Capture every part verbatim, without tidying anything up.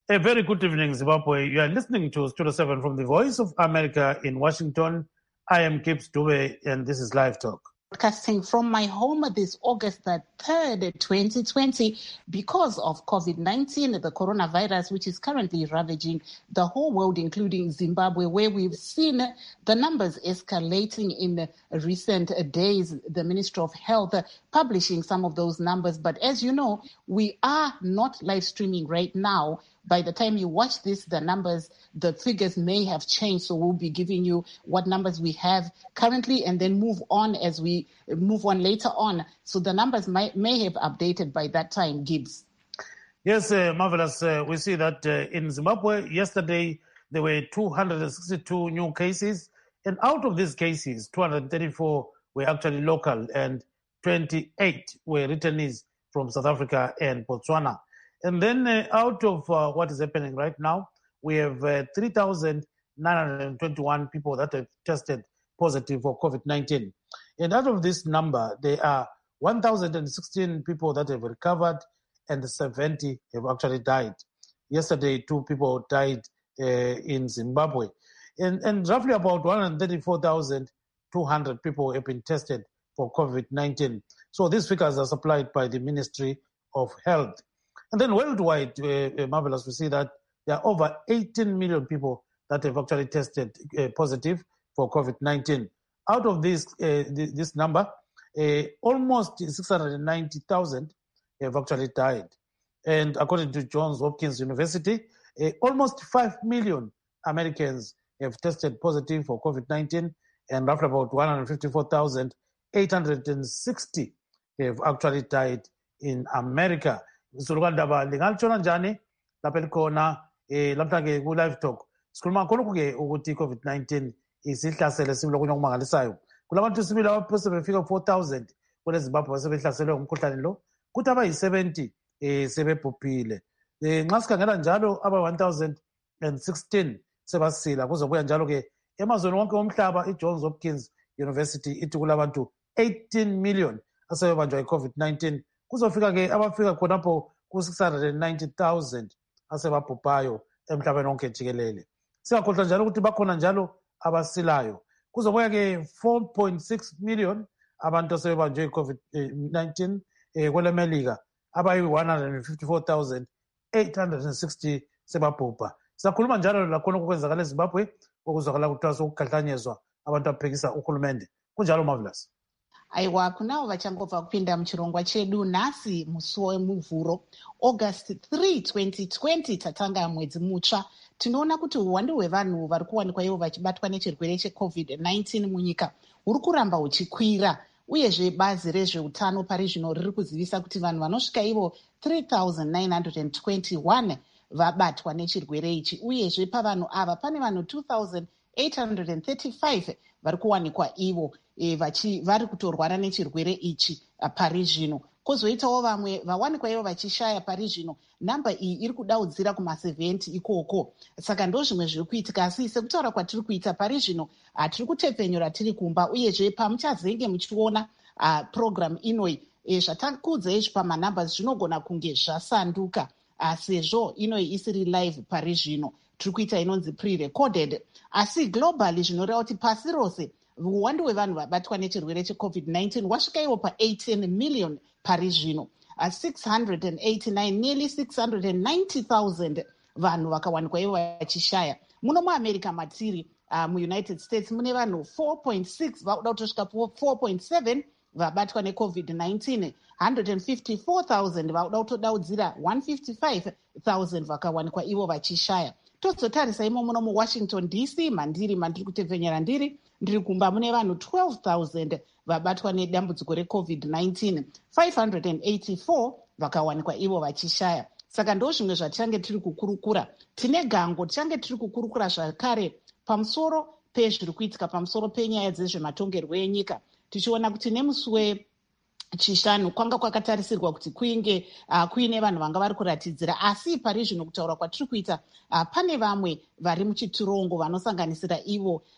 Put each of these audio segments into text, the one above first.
A very good evening, Zimbabwe. You are listening to Studio seven from the Voice of America in Washington. I am Gibbs Dube, and this is Live Talk. Broadcasting from my home this August the third, twenty twenty, because of COVID nineteen, the coronavirus, which is currently ravaging the whole world, including Zimbabwe, where we've seen the numbers escalating in recent days. The Ministry of Health publishing some of those numbers. But as you know, we are not live streaming right now. By the time you watch this, the numbers, the figures may have changed. So we'll be giving you what numbers we have currently and then move on as we move on later on. So the numbers might, may have updated by that time, Gibbs. Yes, uh, marvelous. Uh, we see that uh, in Zimbabwe, yesterday, there were two hundred sixty-two new cases. And out of these cases, two hundred thirty-four were actually local and twenty-eight were returnees from South Africa and Botswana. And then uh, out of uh, what is happening right now, we have uh, three thousand nine hundred twenty-one people that have tested positive for COVID nineteen. And out of this number, there are one thousand sixteen people that have recovered and seventy have actually died. Yesterday, two people died uh, in Zimbabwe. And, and roughly about one hundred thirty-four thousand two hundred people have been tested for COVID nineteen. So these figures are supplied by the Ministry of Health. And then worldwide, uh, marvelous, we see that there are over eighteen million people that have actually tested uh, positive for COVID nineteen. Out of this uh, th- this number, uh, almost six hundred ninety thousand have actually died. And according to Johns Hopkins University, uh, almost five million Americans have tested positive for COVID nineteen, and roughly about one hundred fifty-four thousand eight hundred sixty have actually died in America. Sulukandaba lingalchona njani lapha likhona eh lapha ke ku live talk sikhuluma khona ke ukuthi COVID nineteen isihlasele sibilo kunye okumangalisayo kulabantu sibili abaphose befika four thousand kule Zimbabwe sebehlaselwe ngumkhuhlane lo kuthi abayi seventy eh sebebhubhile eh nxa sikhangela njalo aba one thousand sixteen sebasila kuzobuya njalo ke emazweni wonke omhlaba iJohns Hopkins University ithi kulabantu eighteen million asebebanjwa iCovid nineteen. Kuzofika ke abafika khonapho ku six hundred ninety thousand asebabhubhayo emhlabeni wonke jikelele. Siyakhohlwa njalo ukuthi bakhona njalo abasilayo. Kuzobuya ke four point six million abantu asebebanjwe iCovid nineteen eh kwele Melika abayi one hundred fifty-four thousand eight hundred sixty sebabhubha. Siyakhuluma njalo lakhona okwenzakala eZimbabwe okuzwakala kuthiwa sokukhahlanyeziwa abantu aphekisa uhulumende. Kunjalo marvelous. Aiwa, kunavo vachangobva kupinda muchirongwa chedu nhasi musi wemuvhuro August third, twenty twenty, tatanga mwedzi mutsva. Tinoona kuti uwandu hwevanhu vari kuwanikwa ivo vachibatwa nechirwere cheCovid nineteen munyika huri kuramba huchikwira, uyezve bazi rezveutano pari zvino riri kuzivisa kuti vanhu vanosvika ivo three thousand nine hundred twenty-one vabatwa nechirwere ichi, uyezve pavanhu ava pane vanhu two thousand eight hundred thirty-five vari kuwanikwa ivo e, vachi, vari kutorwara nechirwere ichi pari zvino. Kwozoitawo vamwe vawanikwa ivo vachishaya pari zvino. Namba iyi iri kudaudzira kuma seventy ikoko. Saka ndo zvimwe zviri kuitika, asi sekutaura kwatiri kuita pari zvino hatiri kutepfenyura tiri kumba, uyezve pamuchazenge muchiona uh, program inoi e, zvatakudzai pamanambers zvinogona kunge zvasanduka uh, sezvo inoi isiri live pari zvino. Tiri kuita inonzi pre-recorded, asi globally zvinoreva kuti pasi rose uwandu hwevanhu vabatwa nechirwere cheCovid nineteen wasvika ivo pa eighteen million pari zvino. Uh, six hundred eighty-nine, nearly six hundred ninety thousand vanhu vakawanikwa ivo vachishaya. Muno muAmerica matiri uh, muUnited States mune vanhu four point six vakuda kutosvika four point seven vabatwa neCovid nineteen. one hundred fifty-four thousand vakuda kutodaudzira one hundred fifty-five thousand vakawanikwa ivo vachishaya. Tozotarisa imo muno muWashington D C mandiri mandiri kutepfenyera ndiri ndiri kumba mune vanhu twelve thousand vabatwa nedambudziko reCovid nineteen. five hundred eighty-four vakawanikwa ivo vachishaya. Saka ndo zvimwe zvatichange tiri kukurukura. Tine gango tichange tiri kukurukura zvakare pamusoro pezviri kuitika pamusoro penyaya dzezvematongerwo enyika, tichiona kuti nemusi chishanu kwanga kwakatarisirwa kuti kuinge uh, kuine vanhu vanga vari kuratidzira, asi pari zvino kutaura kwatiri kuita uh, pane vamwe vari muchitirongo vanosanganisira ivo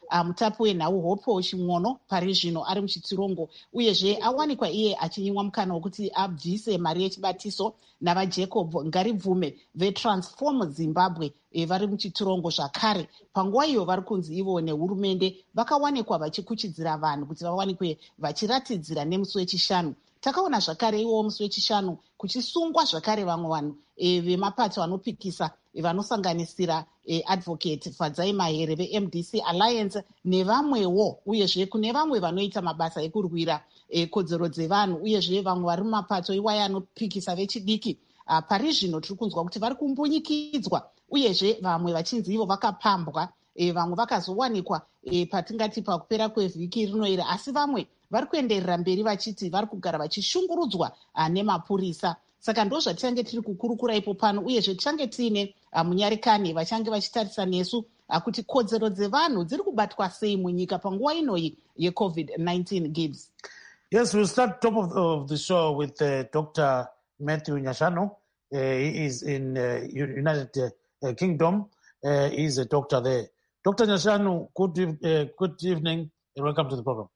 uh, mutapi wenhau Hope Chimwono pari zvino ari muchitsirongo, uyezve awanikwa iye achinyimwa mukana wekuti abvise mari yechibatiso navaJacob Ngaribvume veTransform Zimbabwe e, vari muchitsirongo zvakare. Panguva iyo vari kunzi ivo nehurumende vakawanikwa vachikuchidzira vanhu kuti vawanikwe vachiratidzira nemusi wechishanu. Takaona zvakare iwo musi wechishanu kuchisungwa zvakare vamwe vanhu e, vemapato anopikisa e, vanosanganisira e, Advocate Fadzai Mahere veM D C Alliance nevamwewo, uyezve kune vamwe vanoita mabasa ekurwira e, kodzero dzevanhu, uyezve vamwe vari mumapato iwaya anopikisa vechidiki. Uh, pari zvino tiri kunzwa kuti vari kumbunyikidzwa, uyezve vamwe vachinzi ivo vakapambwa, e, vamwe vakazowanikwa e, patingati pakupera kwevhiki rinoira, asi vamwe vari kuenderera mberi vachiti vari kugara vachishungurudzwa uh, nemapurisa. Saka ndo zvatichange tiri kukurukura ipo pano, uyezve tichange tiine uh, munyarekani vachange vachitarisa nesu uh, kuti kodzero dzevanhu dziri kubatwa sei munyika panguva inoyi yecovid nineteen. Gibbs. Yes, we'll start top of, of the show with uh, Doctor Matthew Nyashanu. Uh, he is in uh, United uh, Kingdom. Uh, he's a doctor there. Doctor Nyashanu, good, uh, good evening and welcome to the program.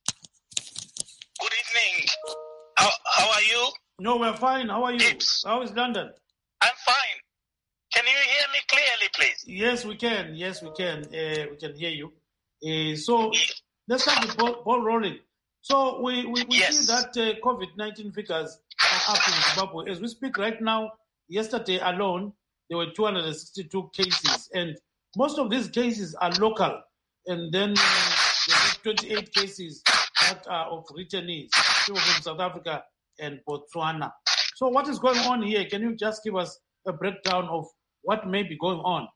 Good evening. How, how are you? No, we're fine. How are you? Gibbs. How is London? I'm fine. Can you hear me clearly, please? Yes, we can. Yes, we can. Uh, we can hear you. Uh, so let's start the ball, ball rolling. So we, we, we yes. see that uh, COVID nineteen figures are up in Zimbabwe. As we speak right now, yesterday alone, there were two hundred sixty-two cases. And most of these cases are local. And then uh, there are twenty-eight cases that are of returnees, people from South Africa and Botswana. So what is going on here? Can you just give us a breakdown of what may be going on?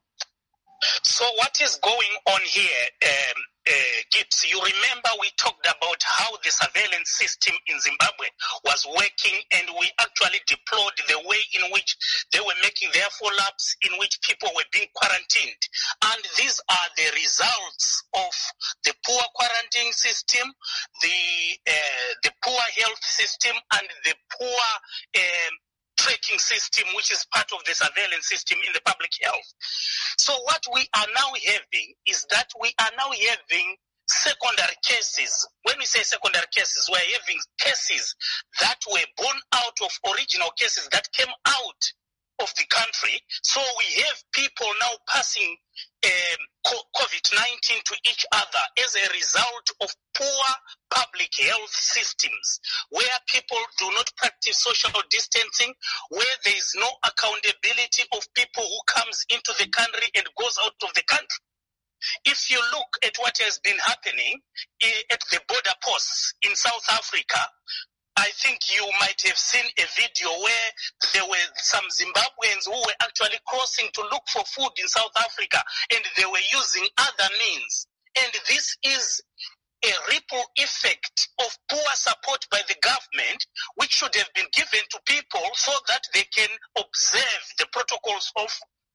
So what is going on here, um, uh, Gibbs, you remember we talked about how the surveillance system in Zimbabwe was working, and we actually deplored the way in which they were making their follow-ups, in which people were being quarantined. And these are the results of the poor quarantine system, the uh, the poor health system, and the poor um, tracking system, which is part of the surveillance system in the public health. So what we are now having is that we are now having secondary cases. When we say secondary cases, we're having cases that were born out of original cases that came out of the country. So we have people now passing um, COVID nineteen to each other as a result of poor public health systems, where people do not practice social distancing, where there is no accountability of people who comes into the country and goes out of the country. If you look at what has been happening at the border posts in South Africa, I think you might have seen a video where there were some Zimbabweans who were actually crossing to look for food in South Africa, and they were using other means. And this is a ripple effect of poor support by the government, which should have been given to people so that they can observe the protocols of,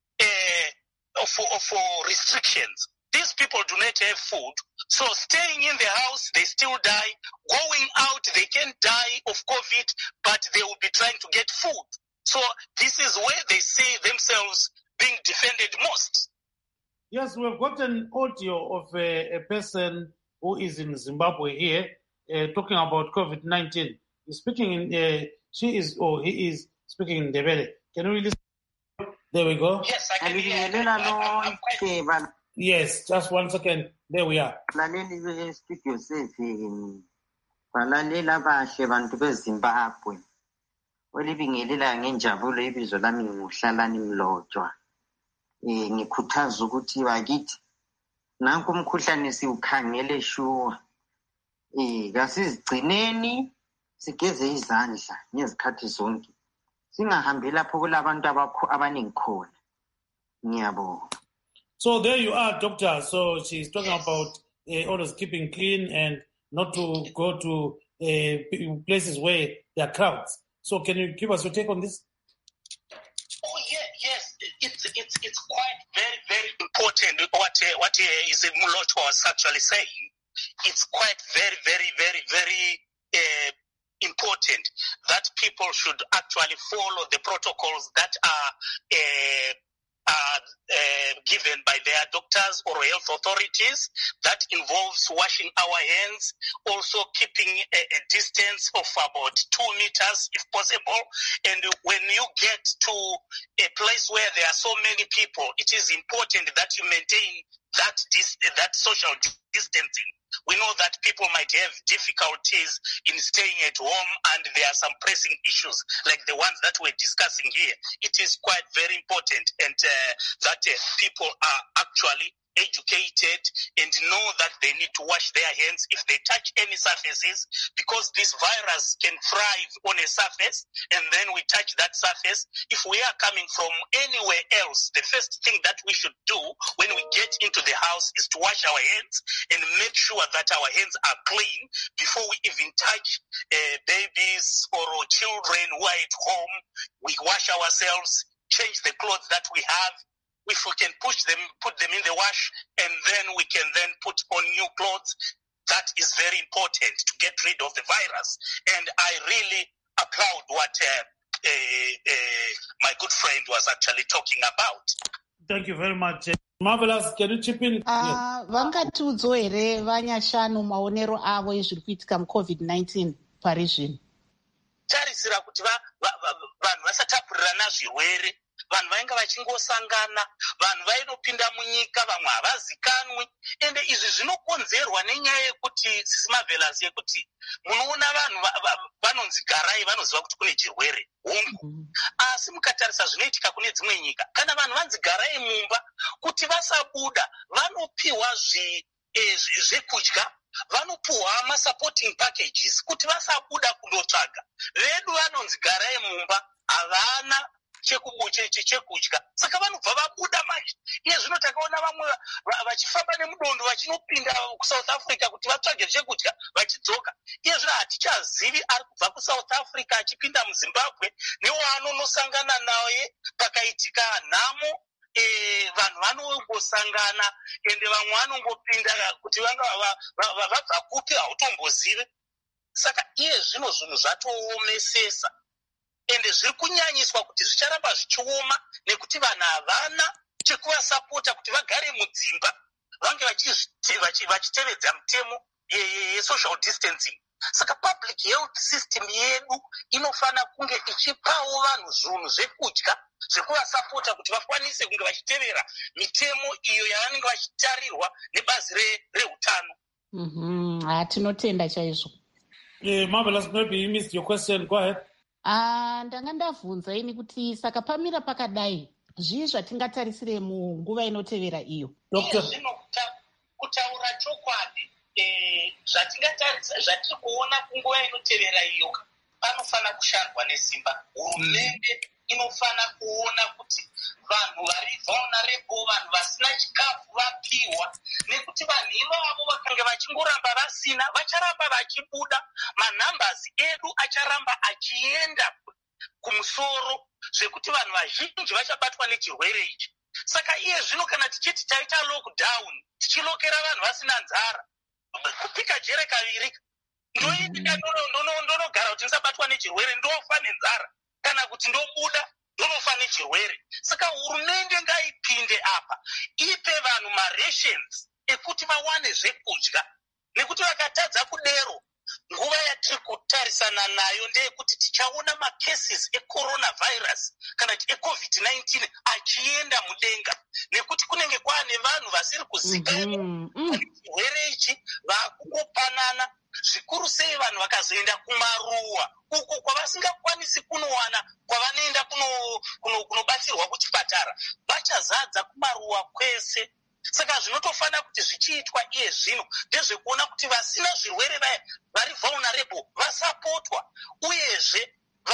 uh, of, of restrictions. These people do not have food, so staying in the house, they still die. Going out, they can die of COVID, but they will be trying to get food. So this is where they see themselves being defended most. Yes, we've got an audio of a, a person who is in Zimbabwe here uh, talking about COVID nineteen. He's speaking in, uh, she is, or he is speaking in Ndebele. Can we listen? There we go. Yes, I can hear. Yes, just one second. There we are. Lalela studio seven. Balalela bahle bantu beZimbabwe. Olibingelela ngenjabulo ibizo lami nguHlalani Mlotshwa. Eh ngikhuthaza ukuthi bakithi nanku umkhuhlane siukhangele shuwa. Eh kasizigcineni sigeze izandla ngezikhathi zonke. Singahambi lapho kulabantu abaningi khona. Ngiyabonga. So there you are, doctor. So she's talking yes. about uh, always keeping clean and not to go to uh, places where there are crowds. So can you give us your take on this? Oh yeah, yes, it's it's it's quite very very important. What uh, what uh, is Mlotshwa was actually saying? It's quite very very very very uh, important that people should actually follow the protocols that are. Uh, uh, uh, given by their doctors or health authorities. That involves washing our hands, also keeping a, a distance of about two meters if possible. And when you get to a place where there are so many people, it is important that you maintain that dis- that social distancing. We know that people might have difficulties in staying at home, and there are some pressing issues like the ones that we're discussing here. It is quite very important, and uh, that uh, people are actually educated and know that they need to wash their hands if they touch any surfaces, because this virus can thrive on a surface, and then we touch that surface. If we are coming from anywhere else, the first thing that we should do when we get into the house is to wash our hands and make sure that our hands are clean before we even touch uh, babies or children who are at home. We wash ourselves, change the clothes that we have. If we can push them, put them in the wash, and then we can then put on new clothes. That is very important to get rid of the virus. And I really applaud what uh, uh, uh, my good friend was actually talking about. Thank you very much. Marvelous, can you chip in? Uh, vangatiudzo here vanyashanu maonero avo ezviri kuitika mucovid nineteen pari zvino. Tarisira kuti vanhu vasatapurirana zvirwere, vanhu vainge vachingosangana, vanhu vainopinda munyika, vamwe havazikanwi. Ende izvi zvinokonzerwa nenyaya yekuti sisi Marvelous yekuti munoona vanhu vanonzi garai, vanoziva kuti kune chirwere hongu. Asi mukatarisa zvinoitika kune dzimwe nyika, kana vanhu vanzi garai mumba kuti vasabuda, vanopiwa zvekudya, vanopiwa ma-supporting packages kuti vasabuda kundotsvaga. Vedu vanonzi garai mumba, havana chekudya, saka vanobva vabuda manje. Iye zvino takaona vamwe vachifamba nemudondo vachinopinda kuSouth Africa kuti vatsvage chekudya vachidzoka. Iye zvino hatichazivi ari kubva kuSouth Africa achipinda muZimbabwe newaanonosangana naye pakaitika nhamo. E, vanhu vanongosangana ende vamwe vanongopinda kuti vanga vabva kupi hautombozive. Saka iye zvino zvinhu zvatoomesesa. Ende zviri kunyanyiswa kuti zvicharamba zvichioma nekuti vanhu havana chekuvasapota kuti vagare mudzimba vange vachitevedza mitemo ye-social distancing. Saka public health system yedu inofana kunge ichipawo vanhu zvinhu zvekudya zvekuvasapota kuti vakwanise kunge vachitevera mitemo iyo yavanenge vachitarirwa nebazi reutano. Mhm, tinotenda chaizvo. Yeah, Marvelous, maybe you missed your question. Go ahead. Ah, ndanga ndabvunza ini kuti saka pamira pakadai zvii zvatingatarisire munguva inotevera iyo. Doctor, zvino kutaura chokwadi, zvatingatarisa zvatiri kuona kunguva inotevera iyo panofana kushandwa nesimba. Hurumende inofana kuona kuti vanhu vari vulnerable, vanhu vasina chikafu vapiwa, nekuti vanhu ivavo vakanga vachingoramba vasina vacharamba vachibuda, manhambazi edu acharamba achienda kumusoro, zvekuti vanhu vazhinji vachabatwa nechirwere ichi. Saka iye zvino kana tichiti taita lockdown, tichilokera vanhu vasina nzara, kupika jere kaviri, ndoitika ndonogara kuti ndisabatwa nechirwere, ndofa nenzara, kana kuti ndobuda ndonofa nechirwere. Saka hurumende ngaipinde apa, ipe vanhu ma-rations ekuti vawane zvekudya, nekuti vakatadza kudero, nguva yatiri kutarisana nayo ndeyekuti tichaona macases ecoronavirus kana kuti ecovid nineteen achienda mudenga, nekuti kunenge kwaane vanhu vasiri kuzikanwa chirwere ichi, vakungopanana. Zvikuru sei vanhu vakazoenda kumaruwa uko kwavasingakwanisi kunowana kwavanoenda kunobatsirwa kuchipatara, vachazadza kumaruwa kwese. Saka zvinotofana kuti zvichiitwa iye zvino ndezvekuona kuti vasina zvirwere vaya vari vulnerable vasapotwa, uyezve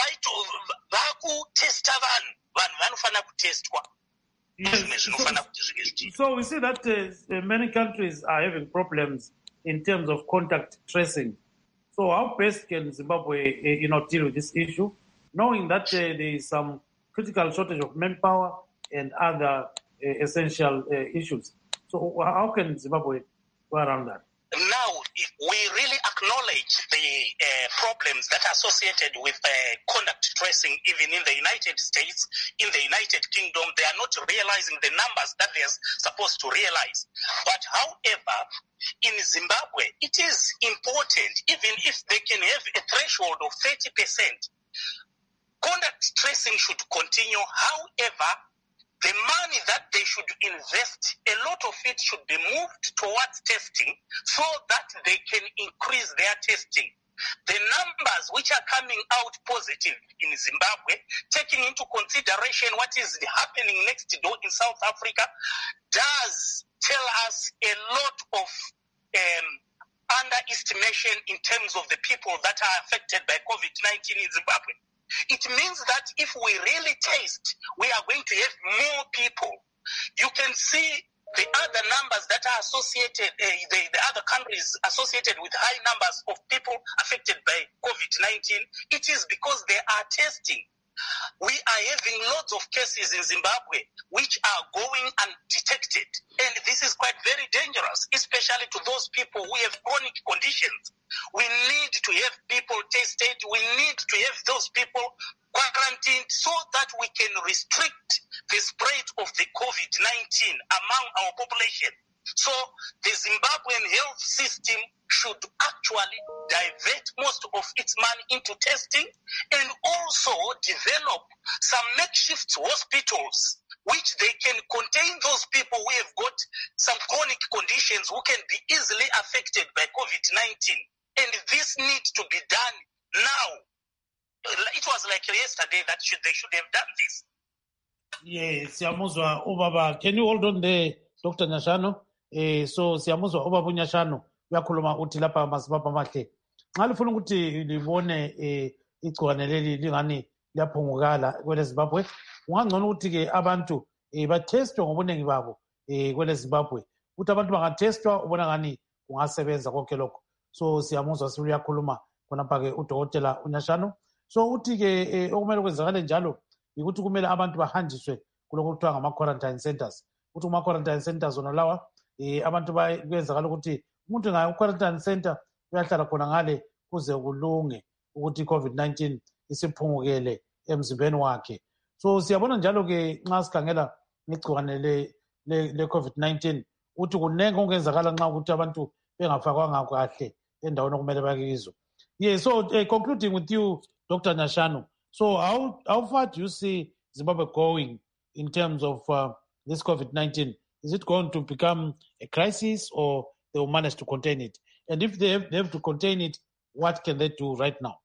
vakutesta vanhu, vanhu vanofana kutestwa. Yes. So, so we see that uh, many countries are having problems in terms of contact tracing. So how best can Zimbabwe, uh, you know, deal with this issue, knowing that uh, there is some critical shortage of manpower and other uh, essential uh, issues? So how can Zimbabwe go around that? Now, we really acknowledge the uh, problems that are associated with uh, contact tracing, even in the United States, in the United Kingdom. They are not realizing the numbers that they're supposed to realize. But however, in Zimbabwe, it is important, even if they can have a threshold of thirty percent, contact tracing should continue. However, the money that they should invest, a lot of it should be moved towards testing so that they can increase their testing. The numbers which are coming out positive in Zimbabwe, taking into consideration what is happening next door in South Africa, does tell us a lot of um, underestimation in terms of the people that are affected by COVID nineteen in Zimbabwe. It means that if we really test, we are going to have more people. You can see the other numbers that are associated, uh, the, the other countries associated with high numbers of people affected by COVID nineteen. It is because they are testing. We are having lots of cases in Zimbabwe which are going undetected. And this is quite very dangerous, especially to those people who have chronic conditions. We need to have people tested. We need to have those people quarantined so that we can restrict the spread of the COVID nineteen among our population. So the Zimbabwean health system should actually divert most of its money into testing and also develop some makeshift hospitals which they can contain those people who have got some chronic conditions who can be easily affected by COVID nineteen. And this needs to be done now. It was like yesterday that should, they should have done this. Yes, siyamuzwa ubaba. Can you hold on there, Doctor Nyashano? Eh, so siyamuzwa ubaba uNyashano uyakhuluma uthi lapha masibaba mahle. Nxa lifuna ukuthi libone eh igcikwane leli lingani liyaphungukala kwele Zimbabwe, ungangcono ukuthi ke abantu eh bathestwe ngobuningi babo eh kwele Zimbabwe. Ukuthi abantu bangathestwa ubona ngani kungasebenza konke lokho. So siyamuzwa sibili uyakhuluma khonapha ke uDokotela uNyashano. So uthi ke okumele kwenzakale njalo ukuthi kumele abantu bahanjiswe kuloko kuthiwa ngama quarantine centers. Ukuthi kuma quarantine centers zona lawa eh abantu bayenzakala ukuthi umuntu ngayo quarantine center uyahlala khona ngale kuze kulunge ukuthi COVID nineteen isiphungukele emzimbeni wakhe. So siyabona njalo ke nxa sikhangela ngigcikwane le le COVID nineteen uthi kunenge okungenzakala nxa ukuthi abantu bengafakwanga kahle endaweni okumele bakizo. Yeah, so uh, concluding with you, Doctor Nyashano. So how how far do you see Zimbabwe going in terms of uh, this COVID nineteen? Is it going to become a crisis or they will manage to contain it? And if they have, they have to contain it, what can they do right now?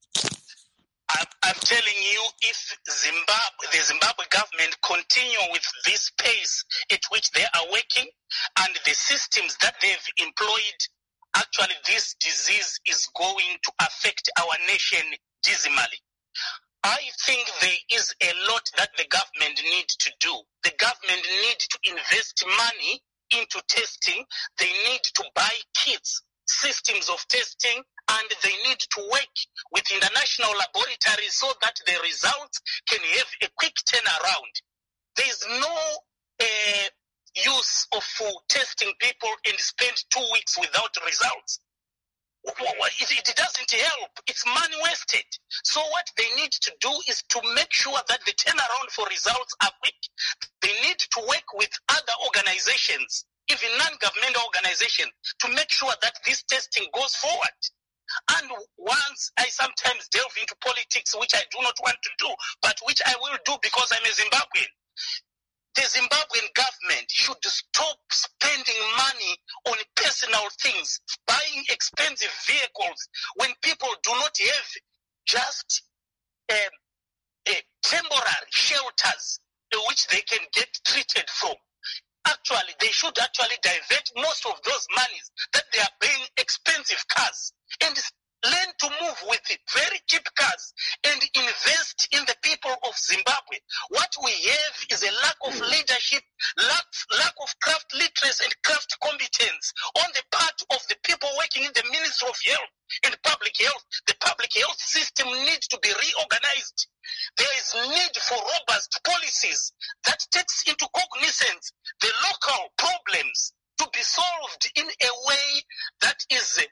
I'm, I'm telling you, if Zimbabwe, the Zimbabwe government continue with this pace at which they are working and the systems that they've employed, actually this disease is going to affect our nation dismally. I think there is a lot that the government needs to do. The government needs to invest money into testing. They need to buy kits, systems of testing, and they need to work with international laboratories so that the results can have a quick turnaround. There is no uh, use of uh, testing people and spend two weeks without results. It, it doesn't help. It's money wasted. So what they need to do is to make sure that the turnaround for results are quick. They need to work with other organizations, even non-governmental organizations, to make sure that this testing goes forward. And once I sometimes delve into politics, which I do not want to do, but which I will do because I'm a Zimbabwean, the Zimbabwean government should stop spending money on personal things, buying expensive vehicles when people do not have just um, uh, temporary shelters which they can get treated from. Actually, they should actually divert most of those monies that they are paying expensive cars and learn to move with it, very cheap cars, and invest in the people of Zimbabwe. What we have is a lack of leadership, lack, lack of craft literacy and craft competence on the part of the people working in the Ministry of Health and Public Health. The public health system needs to be reorganized. There is need for robust policies that takes into cognizance the local problems to be solved in a way that is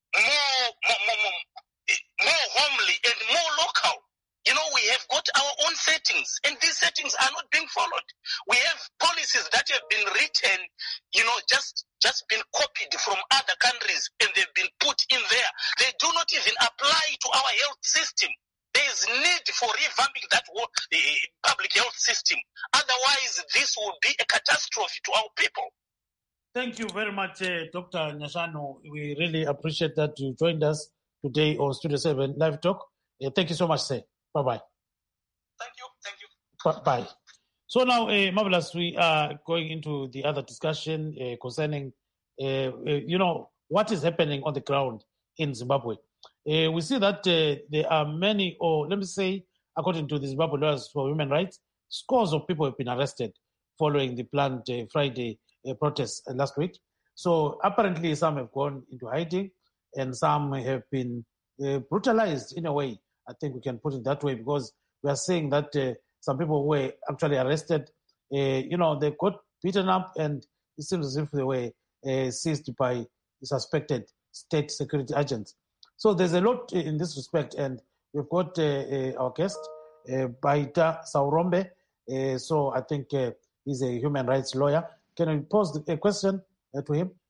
more, more, more, more, more homely and more local. You know, we have got our own settings, and these settings are not being followed. We have policies that have been written, you know, just just been copied from other countries, and they've been put in there. They do not even apply to our health system. There is need for revamping that uh, public health system. Otherwise, this will be a catastrophe to our people. Thank you very much, uh, Doctor Nyashanu. We really appreciate that you joined us today on Studio seven Live Talk. Uh, thank you so much, sir. Bye-bye. Thank you. Thank you. Bye. So now, uh, Marvelous, we are going into the other discussion uh, concerning, uh, uh, you know, what is happening on the ground in Zimbabwe. Uh, we see that uh, there are many, or let me say, according to the Zimbabwe Lawyers for Human Rights, scores of people have been arrested following the planned uh, Friday uh, protests uh, last week. So apparently some have gone into hiding and some have been uh, brutalized in a way. I think we can put it that way, because we are saying that uh, some people were actually arrested. Uh, you know, they got beaten up, and it seems as if they were uh, seized by suspected state security agents. So there's a lot in this respect, and we've got uh, uh, our guest, uh, Baita Saurombe. Uh, so I think uh, he's a human rights lawyer. Can we pose a question uh, to him?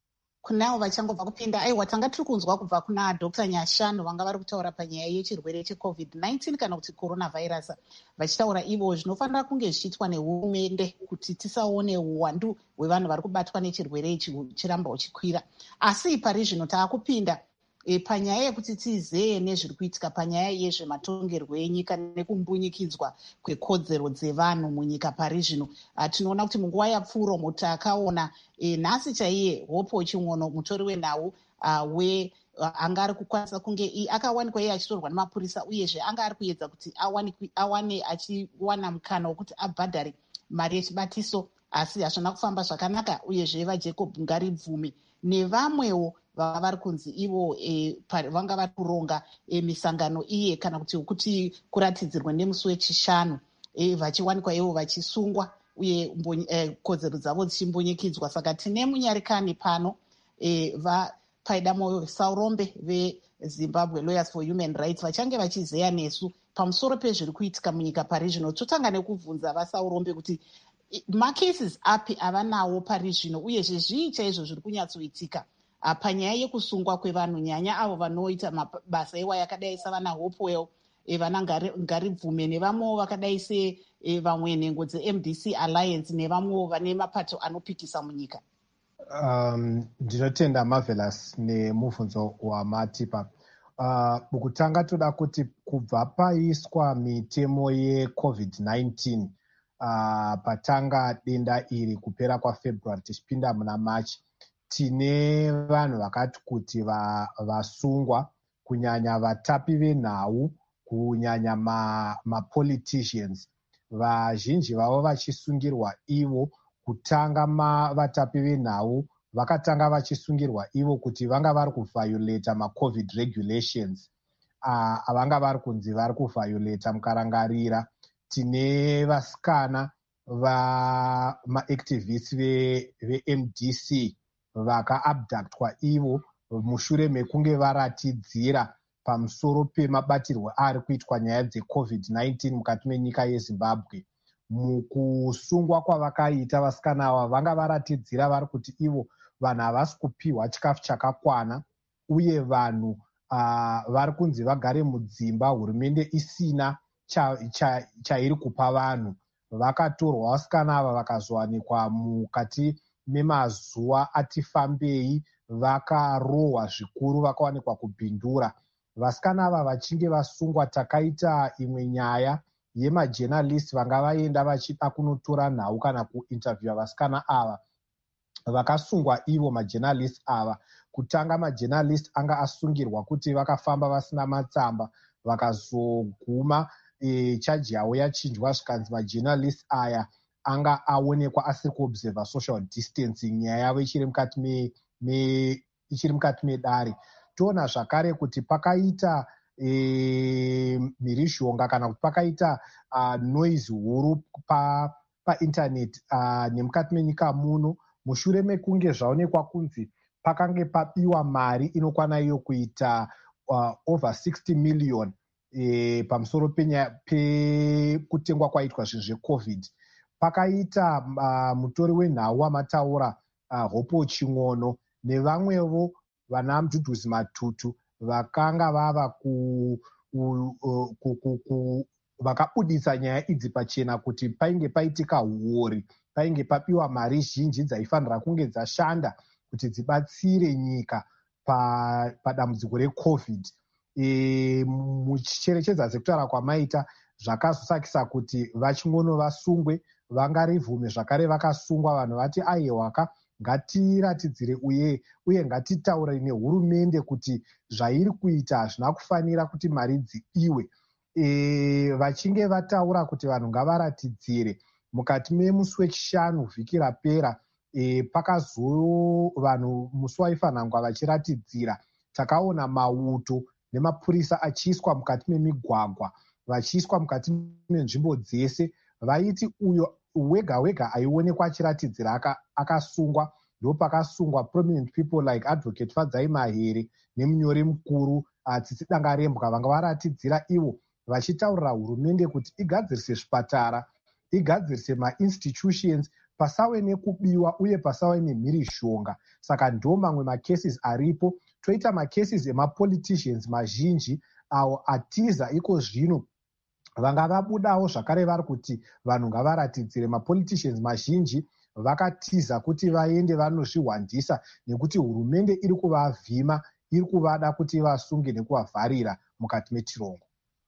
Kunao vachangobva kupinda aiwa tanga tiri kunzwa kubva kuna Doctor Nyashanu vanga vari kutaura panyaya yechirwere checovid nineteen kana kuti coronavirus, vachitaura ivo zvinofanira kunge zvichiitwa nehurumende kuti tisaone uwandu hwevanhu vari kubatwa nechirwere ichi chiramba uchikwira. Asi pari zvino taakupinda e, panyaya yekuti tizee nezviri kuitika panyaya yezvematongerwo enyika nekumbunyikidzwa kwekodzero dzevanhu munyika pari zvino. Tinoona kuti munguva yapfuuro muti akaona e, nhasi chaiye Hope Chimwono, mutori wenhau uh, we uh, anga ari kukwanisa kunge akawanikwa iye achitorwa nemapurisa, uyezve anga ari kuedza kuti awane achiwana mukana wekuti abhadhare mari yechibatiso, asi hazvina kufamba zvakanaka. Uyezve vaJacob Ngaribvume nevamwewo vanga vari kunzi ivo e, vanga vari kuronga e, misangano iye kana kuti kuti kuratidzirwe nemusi wechishanu e, vachiwanikwa ivo vachisungwa uye e, kodzero dzavo dzichimbunyikidzwa. Saka tine munyarikani pano e, va Paida Moyo Saurombe veZimbabwe Lawyers for Human Rights vachange vachizeya nesu pamusoro pezviri kuitika munyika pari zvino. Totanga nekubvunza vaSaurombe kuti macases api avanawo pari zvino, uyezve zvii chaizvo zviri kunyatsoitika panyaya yekusungwa kwevanhu, nyanya avo vanoita mabasa ewa yakadai savana Hopewell, e, vana Ngaribvume nevamwewo vakadai se e, vamwe nhengo dze-M D C Alliance nevamwewo vane mapato anopikisa munyika. Um, ndinotenda Marvelous nemubvunzo wamatipa. Uh, bukutanga toda kuti kubva paiswa mitemo yecovid nineteen uh, patanga denda iri kupera kwaFebruary tichipinda muna March, tine vanhu vakati kuti vasungwa va kunyanya vatapi venhau, kunyanya mapoliticians ma vazhinji vavo vachisungirwa ivo. Kutanga vatapi venhau vakatanga vachisungirwa ivo kuti vanga vari kuviolata macovid regulations uh, avanga vari kunzi vari kuviolata mukarangarira. Tine vasikana vamaactivists veM D C vakaabductwa ivo mushure mekunge varatidzira pamusoro pemabatirwo ari kuitwa nyaya dzecovid nineteen mukati menyika yeZimbabwe. Mukusungwa kwavakaita vasikana ava vanga varatidzira vari kuti ivo vanhu havasi kupiwa chikafu chakakwana, uye vanhu uh, vari kunzi vagare mudzimba hurumende isina chairi cha, cha kupa vanhu. Vakatorwa vasikana ava vakazowanikwa mukati memazuva ati fambei, vakarohwa zvikuru, vakawanikwa kubhindura. Vasikana ava vachinge vasungwa, takaita imwe nyaya yemajournalist vanga vaenda vachida kunotora nhau kana kuinterviewa vasikana ava vakasungwa ivo majournalist ava. Kutanga majournalist anga asungirwa kuti vakafamba vasina matsamba, vakazoguma e, chaji yavo yachinjwa zvikanzi majournalist aya anga aonekwa asiri kuobserva social distancing, nyaya yavo ichiri mukati me, me, ichiri mukati medare. Toona zvakare kuti pakaita E, mhirizhonga kana kuti pakaita uh, noise huru painternet pa uh, nemukati menyika muno, mushure mekunge zvaonekwa kunzi pakange papiwa mari inokwana iyo kuita uh, over sixty million e, pamusoro pekutengwa kwaitwa zvinhu zvecovid. Pakaita uh, mutori wenhau wamataura uh, Hopo Ching'ono nevamwevo vana Mudhudhuzi Matutu vakanga vava ku, ku, uh, ku, ku, ku vakabudisa nyaya idzi pachena kuti painge paitika huori, painge papiwa mari zhinji dzaifanira kunge dzashanda kuti dzibatsire nyika padambudziko pa recovid. E, muchicherechedza sekutaura kwamaita zvakazosakisa kuti vaChing'ono vasungwe, vangarivume zvakare vakasungwa. Vanhu vati aiwaka, ngatiratidzire uye uye ngatitaure nehurumende kuti zvairi kuita hazvina kufanira kuti mari dziiwe. E, vachinge vataura kuti vanhu ngavaratidzire, mukati memusi wechishanu vhiki rapera e, pakazo vanhu musi waifanhangwa vachiratidzira, takaona mauto nemapurisa achiiswa mukati memigwagwa, vachiiswa mukati menzvimbo dzese. Vaiti uyo wega wega aionekwa achiratidzira akasungwa. Ndo pakasungwa prominent people like Advocate Fadzai Mahere nemunyori mukuru uh, Tsitsi Dangarembwa, vanga varatidzira ivo vachitaurira hurumende kuti igadzirise zvipatara, igadzirise mainstitutions, pasave nekubiwa uye pasave nemhirishonga. Saka ndo mamwe macases aripo. Toita macases emapoliticians mazhinji avo atiza iko zvino vanga vabudawo zvakare vari kuti vanhu ngavaratidzire. Mapoliticians mazhinji vakatiza kuti vaende vanozvihwandisa nekuti hurumende iri kuvavhima, iri kuvada kuti vasunge nekuvavharira mukati mechirongo.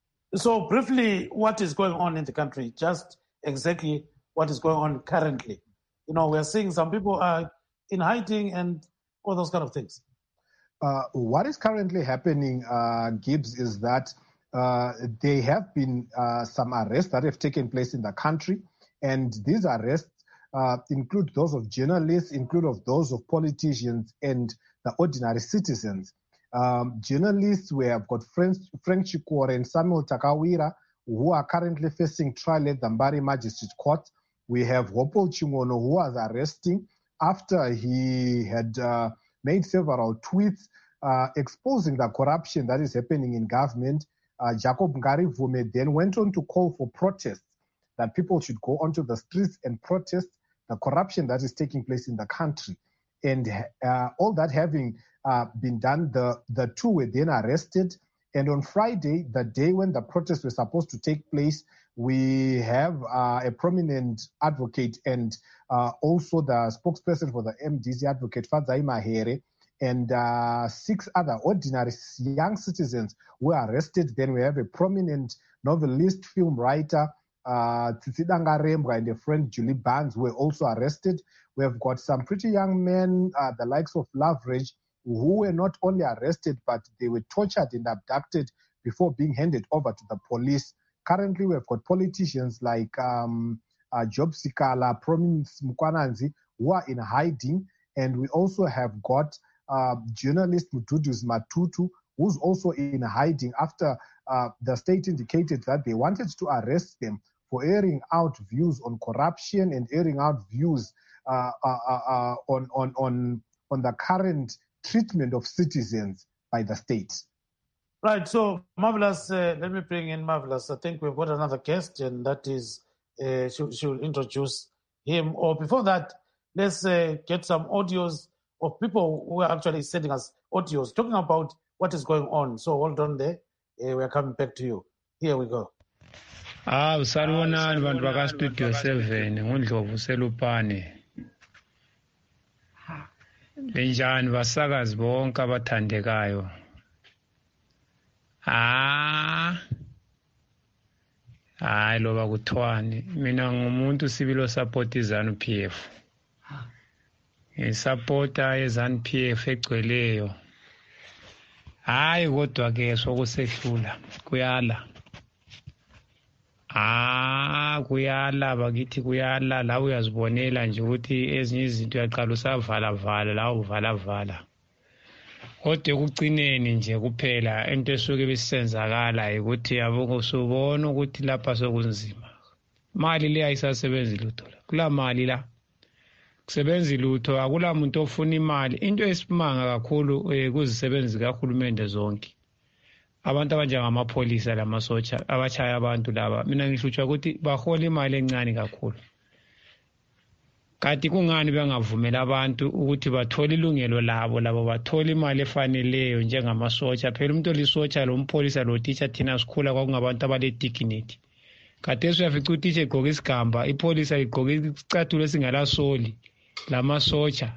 So briefly, what is going on in the country? Just exactly what is going on currently. You know, we are seeing some people are in hiding and all those kind of things. Uh, what is currently happening, uh, Gibbs, is that uh, there have been uh, some arrests that have taken place in the country, and these arrests uh, include those of journalists, include of those of politicians and the ordinary citizens. Um, journalists, we have got Frank, Frank Chikore and Samuel Takawira, who are currently facing trial at the Mbari Magistrate Court. We have Hopo Ching'ono, who was arresting after he had uh, made several tweets uh, exposing the corruption that is happening in government. Uh, Jacob Ngarivume then went on to call for protests, that people should go onto the streets and protest the corruption that is taking place in the country. And uh, all that having uh, been done, the, the two were then arrested. And on Friday, the day when the protests were supposed to take place, we have uh, a prominent advocate and uh, also the spokesperson for the M D C, Advocate Fadzai Mahere, and uh, six other ordinary young citizens were arrested. Then we have a prominent novelist, film writer, uh, Tsitsi Dangarembwa, and a friend, Julie Barnes, were also arrested. We have got some pretty young men, uh, the likes of Loveridge, who were not only arrested, but they were tortured and abducted before being handed over to the police. Currently, we have got politicians like um, uh, Job Sikala, Prominence Mukwananzi, who are in hiding. And we also have got uh, journalist Mudhudhuzi Matutu, who's also in hiding after uh, the state indicated that they wanted to arrest them for airing out views on corruption and airing out views uh, uh, uh, on, on, on, on the current treatment of citizens by the state. Right, so Marvelous, uh, let me bring in Marvelous. I think we've got another guest, and that is, uh, she, she will introduce him. Or before that, let's uh, get some audios of people who are actually sending us audios talking about what is going on. So hold on there. Uh, we are coming back to you. Here we go. Ah, usalibonani bantu baka Studio seven, ngundlovu selupane. Benjani basakazi bonke abathandekayo. Ah, hayi loba kuthwani, mina ngumuntu sibilo support izanu P F. Ngisupporta izanu P F egcweleyo. Hayi kodwa ke sokusehlula kuyala. Ah, kuyala bakithi kuyala la uyazibonela nje ukuthi ezinye izinto uyaqala usavala vala la uvala vala. Kodwa ekucineni nje kuphela into esuke besenzakala ukuthi yabo usubona ukuthi lapha sokunzima. Mali le ayisasebenzi lutho. Kula mali la kusebenzi lutho akula muntu ofuna imali into esimanga kakhulu kuzisebenzi zikahulumende zonke abantu abanjengamapholisa lamasotsha abachaya abantu laba mina ngihlutshwa ukuthi bahola imali encane kakhulu kanti kungani bengavumela abantu ukuthi bathole ilungelo labo labo bathole imali efaneleyo njengamasotsha phela umuntu olisotsha lo mpholisa lo teacher thina sikhula kwakungabantu abale dignity kade uyafica utitsha egqoke isigamba ipholisa igqoke isicathulo esingalasoli lamasotsha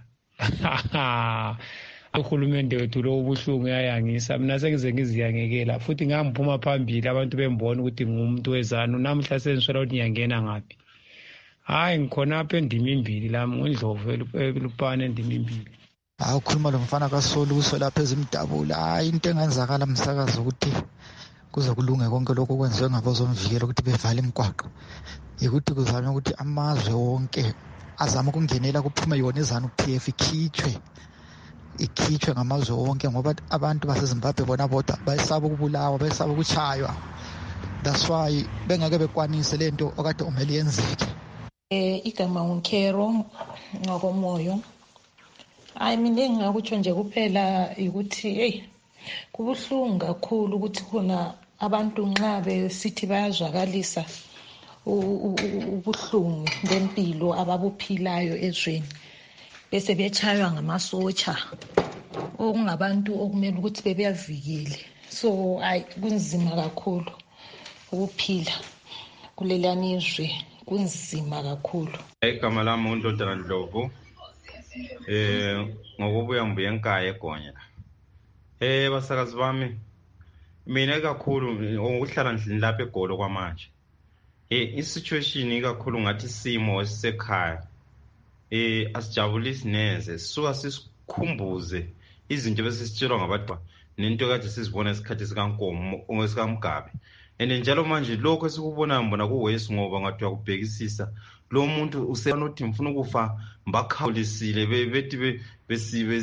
uhulumende wethu lo ubuhlungu uyayangisa mina sengize ngiziyangekela futhi ngangiphuma phambili abantu bembona ukuthi ngumuntu wezanu namhla sengiswela ukuthi ngiyangena ngaphi hayi ngikhona apha endimi imbili lami ngundlovu elupane endimi imbili hayi ukhuluma lo mfana kaSoli usolapha ezimdabula hayi into engenzakala umsakazi ukuthi kuze kulunge konke lokho kwenziwe ngabozomvikelo ukuthi bevale imigwaqo ukuthi kuzame ukuthi amazwe wonke azama ukungenela kuphume yona izanu P F ikhitshwe ikhitshwe ngamazwe wonke ngoba abantu baseZimbabwe bona bodwa bayisaba ukubulawa bayisaba ukuchaywa that's why bengeke bekwanise lento okade umele yenzeke eh igama uNkero ngokomoyo hayi mina engakutsho nje kuphela ukuthi hey kubuhlungu kakhulu ukuthi khona abantu nxa besithi bayazwakalisa ubuhlungu bempilo ababuphilayo ezweni bese bechaywa ngamasotsha okungabantu okumele ukuthi bebeyavikele so ayi kunzima kakhulu ukuphila kulelani izwe kunzima kakhulu igama lami uNdodana Ndlovu eh ngokubuya ngibuye enkaya eGonya eh basakazi bami mina kakhulu ukuhlala ndlini lapha eGolo kwamanje eh isituation ikakhulu ngathi simo esisekhaya eh asijabulisi neze suka sisikhumbuze izinto bese sitshelwa ngabantu nento kade sizibona esikhathi sikankomo ongesikamgabe ende njalo manje lokho esikubona mbona kuwesi ngoba ngathi yakubhekisisa lo muntu usenothi mfuna ukufa mbakhawulisile bethi besibe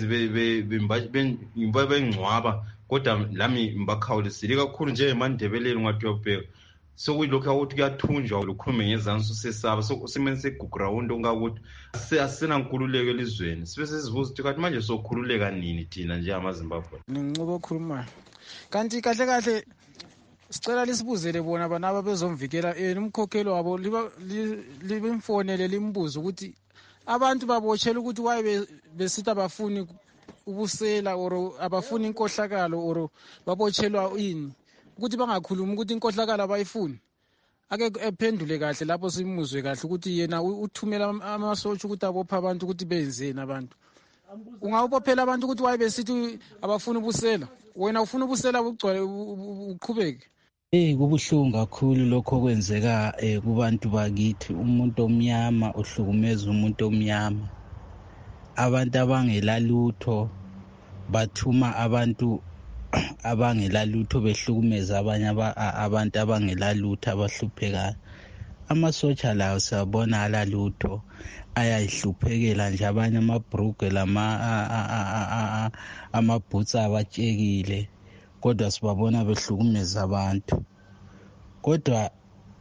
bengcwaba kodwa lami mbakhawulisile kakhulu nje eMandebeleni ngathi yakubheka sokuyilokho ukuthi kuyathunjwa ukukhuluma ngezansi sesaba sokusimene seguground ongakuthi asena nkululeko elizweni sibe sesivuza ukuthi kanti manje sokhululeka nini thina nje amaZimbabwe ngincube okhuluma kanti kahle kahle sicela lisibuzele bona banaba bezomvikela eh umkhokhelo wabo libemfonele limbuzo ukuthi abantu babotshela ukuthi waye besitha abafuni ubusela or abafuni inkohlakalo or babotshelwa ini ukuthi bangakhuluma ukuthi inkohlakalo abayifuni ake ephendule kahle lapho simuzwe kahle ukuthi yena uthumela amasotsha ukuthi abopha abantu ukuthi benzeni abantu ungawubophela abantu ukuthi waye besithi abafuni ubusela wena ufuna ubusela ugcwale uqhubeke Eh kubuhlungu kakhulu lokho kwenzeka eh kubantu bakithi umuntu omnyama ohlukumeza umuntu omnyama abantu abangelalutho bathuma abantu abangelalutho behlukumeza abanye abantu abangelalutho abahluphekayo amasotsha lawo siyabona alalutho ayayihluphekela nje abanye amabhruge lama amabhutsi abatshekile kodwa sibabona behlukumeza abantu kodwa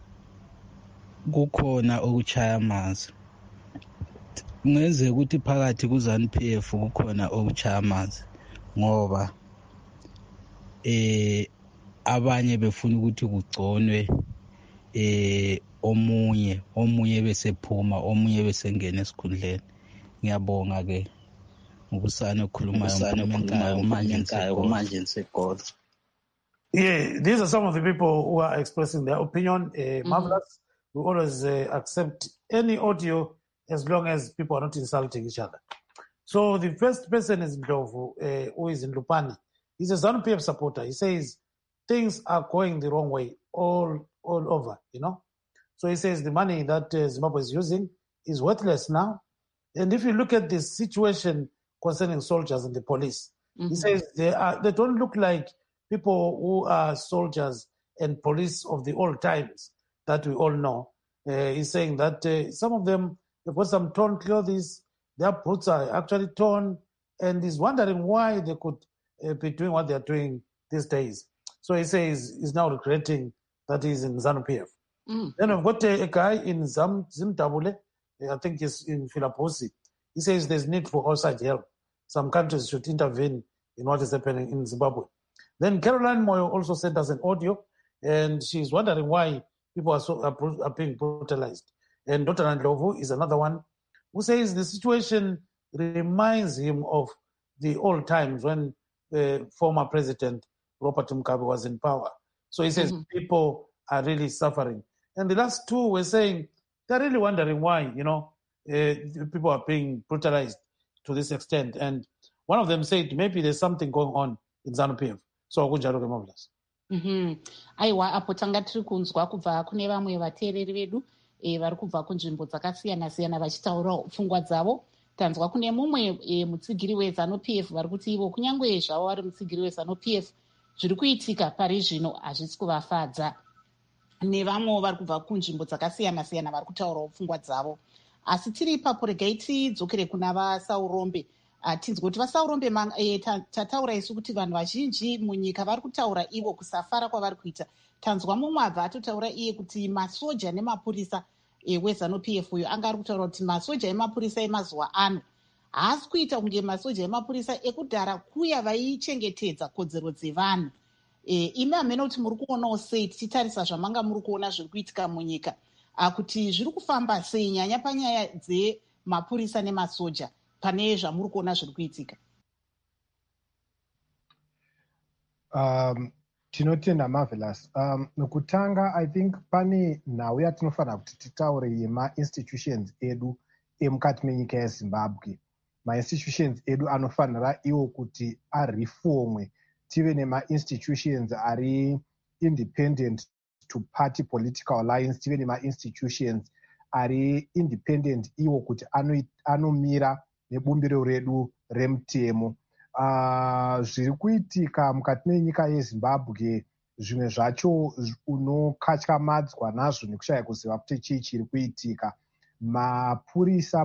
kukhona okuchaya amanzi kungenzeka ukuthi phakathi kuZANU P F kukhona okuchaya amanzi ngoba eh abanye befuna ukuthi kugconwe eh omunye omunye besephuma omunye besengena esikhundleni ngiyabonga ke ngubusana okhulumayo manje ngiseGolo. Yeah, these are some of the people who are expressing their opinion. Uh, mm-hmm. Marvelous. We always uh, accept any audio as long as people are not insulting each other. So the first person is Ndlovu, uh, who is in Lupani. He's a ZANU P F supporter. He says things are going the wrong way all all over, you know. So he says the money that uh, Zimbabwe is using is worthless now. And if you look at the situation concerning soldiers and the police, mm-hmm. he says they are they don't look like people who are soldiers and police of the old times that we all know. Uh, he's saying that uh, some of them have got some torn clothes, their boots are actually torn, and he's wondering why they could uh, be doing what they're doing these days. So he says he's now regretting that he's in ZANU P F. Mm. Then we've got a, a guy in Zam, Zimtabule, I think he's in Filaposi. he says there's need for outside help. Some countries should intervene in what is happening in Zimbabwe. Then Caroline Moyo also sent us an audio, and she's wondering why people are, so, are, are being brutalized. And Doctor Ndlovu is another one who says the situation reminds him of the old times when uh, former President Robert Mugabe was in power. So he says mm-hmm. people are really suffering. And the last two were saying they're really wondering why, you know, uh, people are being brutalized to this extent. And one of them said maybe there's something going on in ZANU-P F. So kunjalo ke Marvelous. Mhm. Aiwa apo tanga tiri kunzwa kubva kune vamwe vateereri vedu e vari kubva kunzvimbo dzakasiyana siyana vachitaura pfungwa dzavo. Tanzwa kune mumwe e, mutsigiri weZANU-P F vari kuti ivo kunyange zvavo vari mutsigiri weZANU-P F zviri kuitika pari zvino hazvisi kuvafadza. Nevamwe vari kubva kunzvimbo dzakasiyana siyana vari kutaurawo pfungwa dzavo. Asi tiri ipapo regai tidzokere kuna vaSaurombe. Uh, tinzwa kuti vaSaurombe e, tataura isu kuti vanhu vazhinji munyika vari kutaura ivo kusafara kwavari kuita. Tanzwa mumwe abva atotaura iye kuti masoja nemapurisa e, weZANU-P F uyo anga ari kutaura kuti masoja emapurisa emazuva ano haasi kuita kunge masoja emapurisa ekudhara kuya vaichengetedza kodzero dzevanhu. E, imi hamene kuti muri kuonawo sei tichitarisa zvamanga muri kuona zviri kuitika munyika uh, kuti zviri kufamba sei nyanya panyaya dzemapurisa nemasoja pane zvamuri kuona zviri kuitika? Um, tinotenda Marvelous. Um, nokutanga I think pane nhau yatinofanira kuti titaure yema-institutions edu emukati menyika yeZimbabwe. Ma-institutions edu anofanira iwo kuti arifomwe tive nema-institutions ari independent to party political alliance, tive nema-institutions ari independent iwo kuti anomira nebumbiro redu remutemo. Uh, zviri kuitika mukati menyika yeZimbabwe zvimwe zvacho unokatyamadzwa nazvo nekushaya kuziva kuti chii chiri kuitika. Mapurisa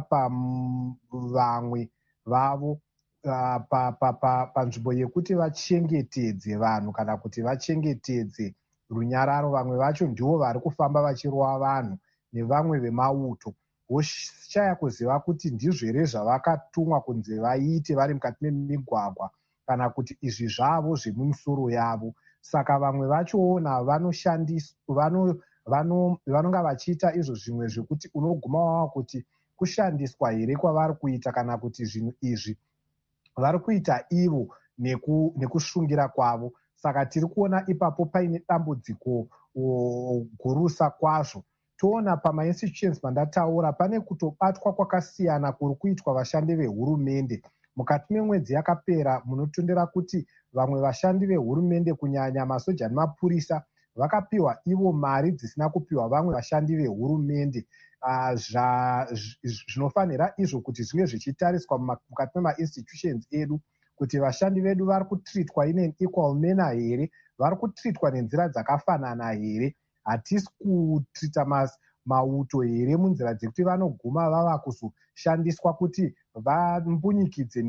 pavamwe vavo uh, panzvimbo pa, pa, yekuti vachengetedze vanhu kana kuti vachengetedze runyararo, vamwe vacho ndivo vari kufamba vachirova vanhu nevamwe vemauto. Voshaya kuziva kuti ndizvo here zvavakatumwa kunzi vaite vari mukati memigwagwa kana kuti izvi zvavo zvemumusoro yavo. Saka vamwe vachoona vanoshandiswa vanonga vachiita izvo zvimwe zvekuti unoguma wava kuti kushandiswa here kwavari kuita kana kuti zvinhu izvi vari kuita ivo neku, nekushungira kwavo. Saka tiri kuona ipapo paine dambudziko gurusa kwazvo. Toona pama-institutions mandataura pane kutobatwa kwakasiyana kuri kuitwa vashandi vehurumende. Mukati memwedzi yakapera munotondera kuti vamwe vashandi vehurumende kunyanya masoja nemapurisa vakapiwa ivo mari dzisina kupiwa vamwe vashandi vehurumende. Uh, zvinofanira izvo kuti zvinge zvichitariswa mukati mema-institutions edu kuti vashandi vedu vari kutreatwa in an equal manner here, vari kutreatwa nenzira dzakafanana here. Hatisi kutrita mauto here munzira dzekuti vanoguma vava kuzoshandiswa kuti vambunyikidze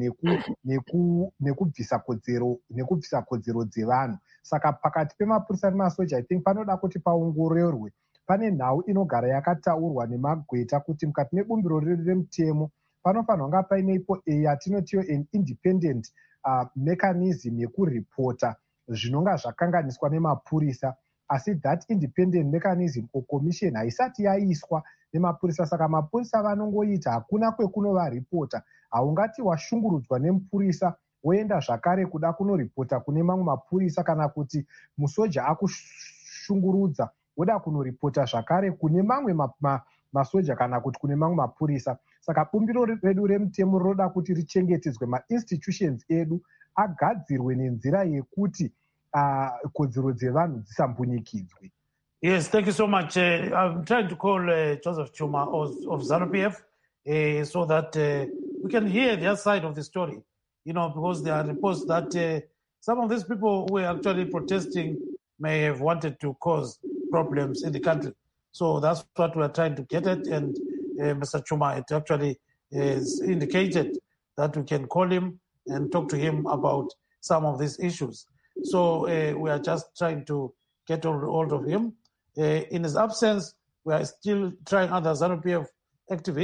nekubvisa kodzero nekubvisa kodzero dzevanhu. Saka pakati pemapurisa nemasoja I think panoda kuti paongororwe. Pane nhau inogara yakataurwa nemagweta kuti mukati mebumbiro redu remutemo panofanira kunge painepo yatinotiyo an independent uh, mechanism yekuripota zvinonga zvakanganiswa nemapurisa. Asi that independent mechanism or commission haisati yaiswa nemapurisa. Saka mapurisa vanongoita hakuna kwekunovaripota. Haungati washungurudzwa nemupurisa woenda zvakare kuda kunoripota kune mamwe mapurisa, kana kuti musoja akushungurudza woda kunoripota zvakare kune mamwe ma, ma, masoja kana kuti kune mamwe mapurisa. Saka bumbiro redu remutemo rinoda kuti richengetedzwe, ma-institutions edu agadzirwe nenzira yekuti Uh, kodzero dzevanhu dzisambunyikidzwe. Yes, thank you so much. Uh, I'm trying to call uh, Joseph Chuma of, of ZANU-P F uh, so that uh, we can hear their side of the story, you know, because there are reports that uh, some of these people who are actually protesting may have wanted to cause problems in the country. So that's what we're trying to get at. And uh, Mister Chuma, it actually is indicated that we can call him and talk to him about some of these issues. So uh, we are just trying to get hold of him. Uh, in his absence, we are still trying other ZANU-P F activists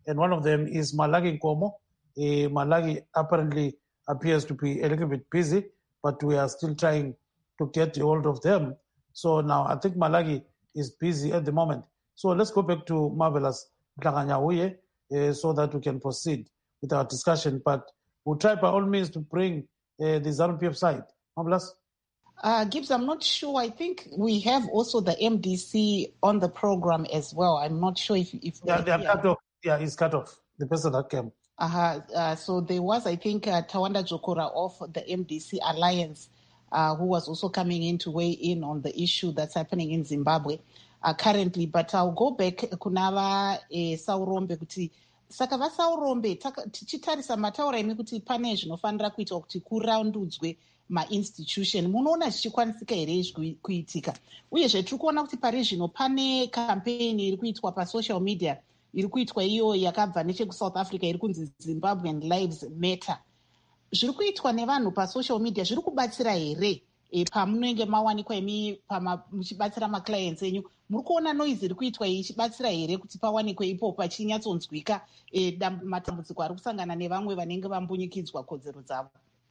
and one of them is Malagi Nkomo. Uh, Malagi apparently appears to be a little bit busy, but we are still trying to get hold of them. So now I think Malagi is busy at the moment. So let's go back to Marvelous Mhlanganyauye uh, so that we can proceed with our discussion. But we'll try by all means to bring uh, the ZANU P F side. Marvelous? Uh, Gibbs, I'm not sure. I think we have also the M D C on the program as well. I'm not sure if... if yeah, they are cut off. Yeah, he's cut off, the person that came. Uh-huh. Uh, so there was, I think, uh, Tawanda Jokora of the M D C Alliance, uh, who was also coming in to weigh in on the issue that's happening in Zimbabwe uh, currently. But I'll go back kunava eh, Saurombe kuti saka vasaurombe tichitarisa mataura imi kuti pane zvinofanira kuitwa kuti kurandudzwe mainstitution munoona zvichikwanisika here izvi kuitika uyezve tiri kuona kuti pari zvino pane kampeni iri kuitwa pasocial media iri kuitwa iyo yakabva nechekuSouth Africa iri kunzi Zimbabwean Lives Matter. Zviri kuitwa nevanhu pasocial media zviri kubatsira here e, pamunenge mawanikwa imi muchibatsira maclients enyu? Muri kuona noise iri kuitwa iyi ichibatsira here kuti pawanikwe ipo pachinyatsonzwika e, matambudziko ari kusangana nevamwe vanenge vambunyikidzwa kodzero dzavo?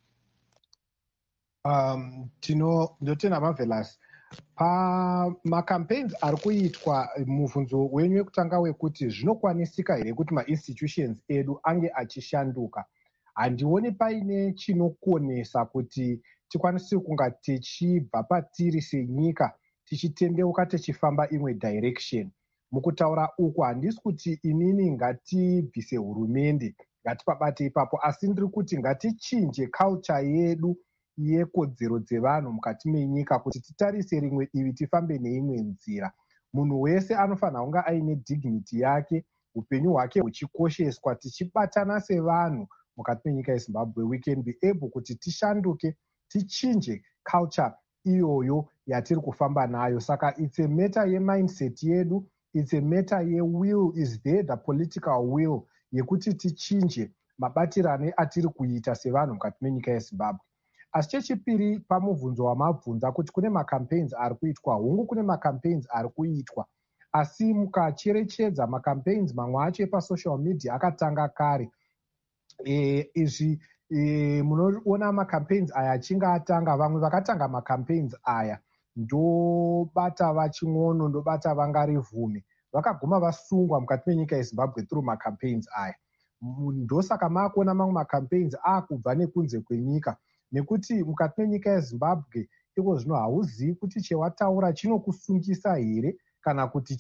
Um, tino ndotenda Marvelous pamacampaigns ari kuitwa mubvunzo wenyu wekutanga wekuti zvinokwanisika here kuti mainstitutions edu ange achishanduka. Handioni paine chinokonesa kuti tikwanise kunga tichibva patiri senyika tichitendeuka tichifamba imwe direction. Mukutaura uku handisi kuti inini ngatibvise hurumende ngatipabate ipapo, asi ndiri kuti ngatichinje culture yedu yekodzero dzevanhu mukati menyika kuti titarise rimwe divi tifambe neimwe nzira. Munhu wese anofanira kunga aine dignity yake, upenyu hwake huchikosheswa, tichibatana sevanhu mukati menyika yeZimbabwe. We can be able kuti tishanduke tichinje culture iyoyo yatiri kufamba nayo. Saka it's a matter ye-mindset yedu, it's a matter ye-will, is there the political will yekuti tichinje mabatirane atiri kuita sevanhu mukati menyika yeZimbabwe. Asi chechipiri pamubvunzo wamabvunza kuti kune macampaigns ari kuitwa, hungu kune macampaigns ari kuitwa, asi mukacherechedza macampaigns mamwe acho epasocial media akatanga kare. E, izvi e, munoona macampaigns aya achinga atanga, vamwe vakatanga macampaigns aya ndobata vaching'ono, ndobata vangarivume, vakaguma vasungwa mukati menyika yeZimbabwe through macampaigns aya. Ndosaka makuona mamwe macampaigns akubva nekunze kwenyika, nekuti mukati menyika yeZimbabwe iko zvino hauzivi kuti chewataura chinokusungisa here kana kuti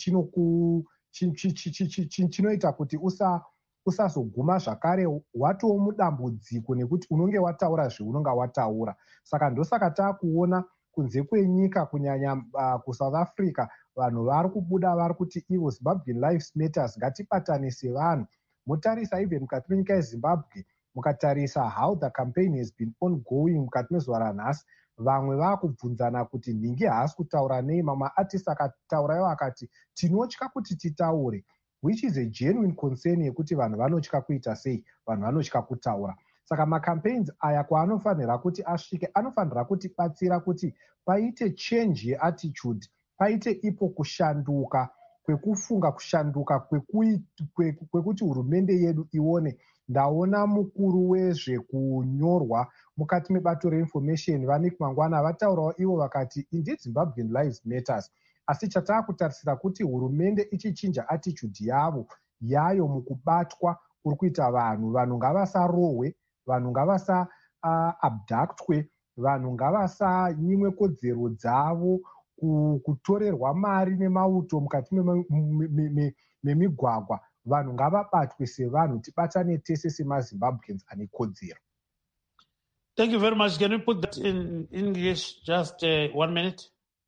chinoita kuti usazoguma zvakare watoo mudambudziko nekuti unonge wataura zveunonge wataura. Saka ndosaka taakuona kunze kwenyika kunyanya uh, kuSouth Africa vanhu vari kubuda vari kuti ivo Zimbabwean Lives Matters, ngatibatane sevanhu. Mutarisa even mukati menyika yeZimbabwe, mukatarisa how the campaign has been ongoing mukati mezuva ranhasi, vamwe vaakubvunzana kuti nhingi haasi kutaura nei. Mamwe artist akataurayo akati tinotya kuti titaure, which is a genuine concern yekuti vanhu vanotya kuita sei, vanhu vanotya kutaura. Saka macampaigns aya kwaanofanira kuti asvike, anofanira kuti batsira kuti paite change yeattitude, paite ipo kushanduka kwekufunga, kushanduka kwekuti hurumende yedu ione. Ndaona mukuru wezvekunyorwa mukati mebato reinformation Vanik Mangwana vataurawo ivo vakati indeed Zimbabwean Lives Matters, asi chataakutarisira kuti hurumende ichichinja attitude yavo yayo mukubatwa kuri kuita vanhu. Vanhu ngavasarohwe, vanhu ngavasa uh, abductwe, vanhu ngavasanyimwe kodzero dzavo, kutorerwa mari nemauto mukati memigwagwa. Vanhu ngavabatwe sevanhu, tibatane tese semaZimbabweans ane kodzero. Thank you very much. Can you put that in English, just uh, one minute?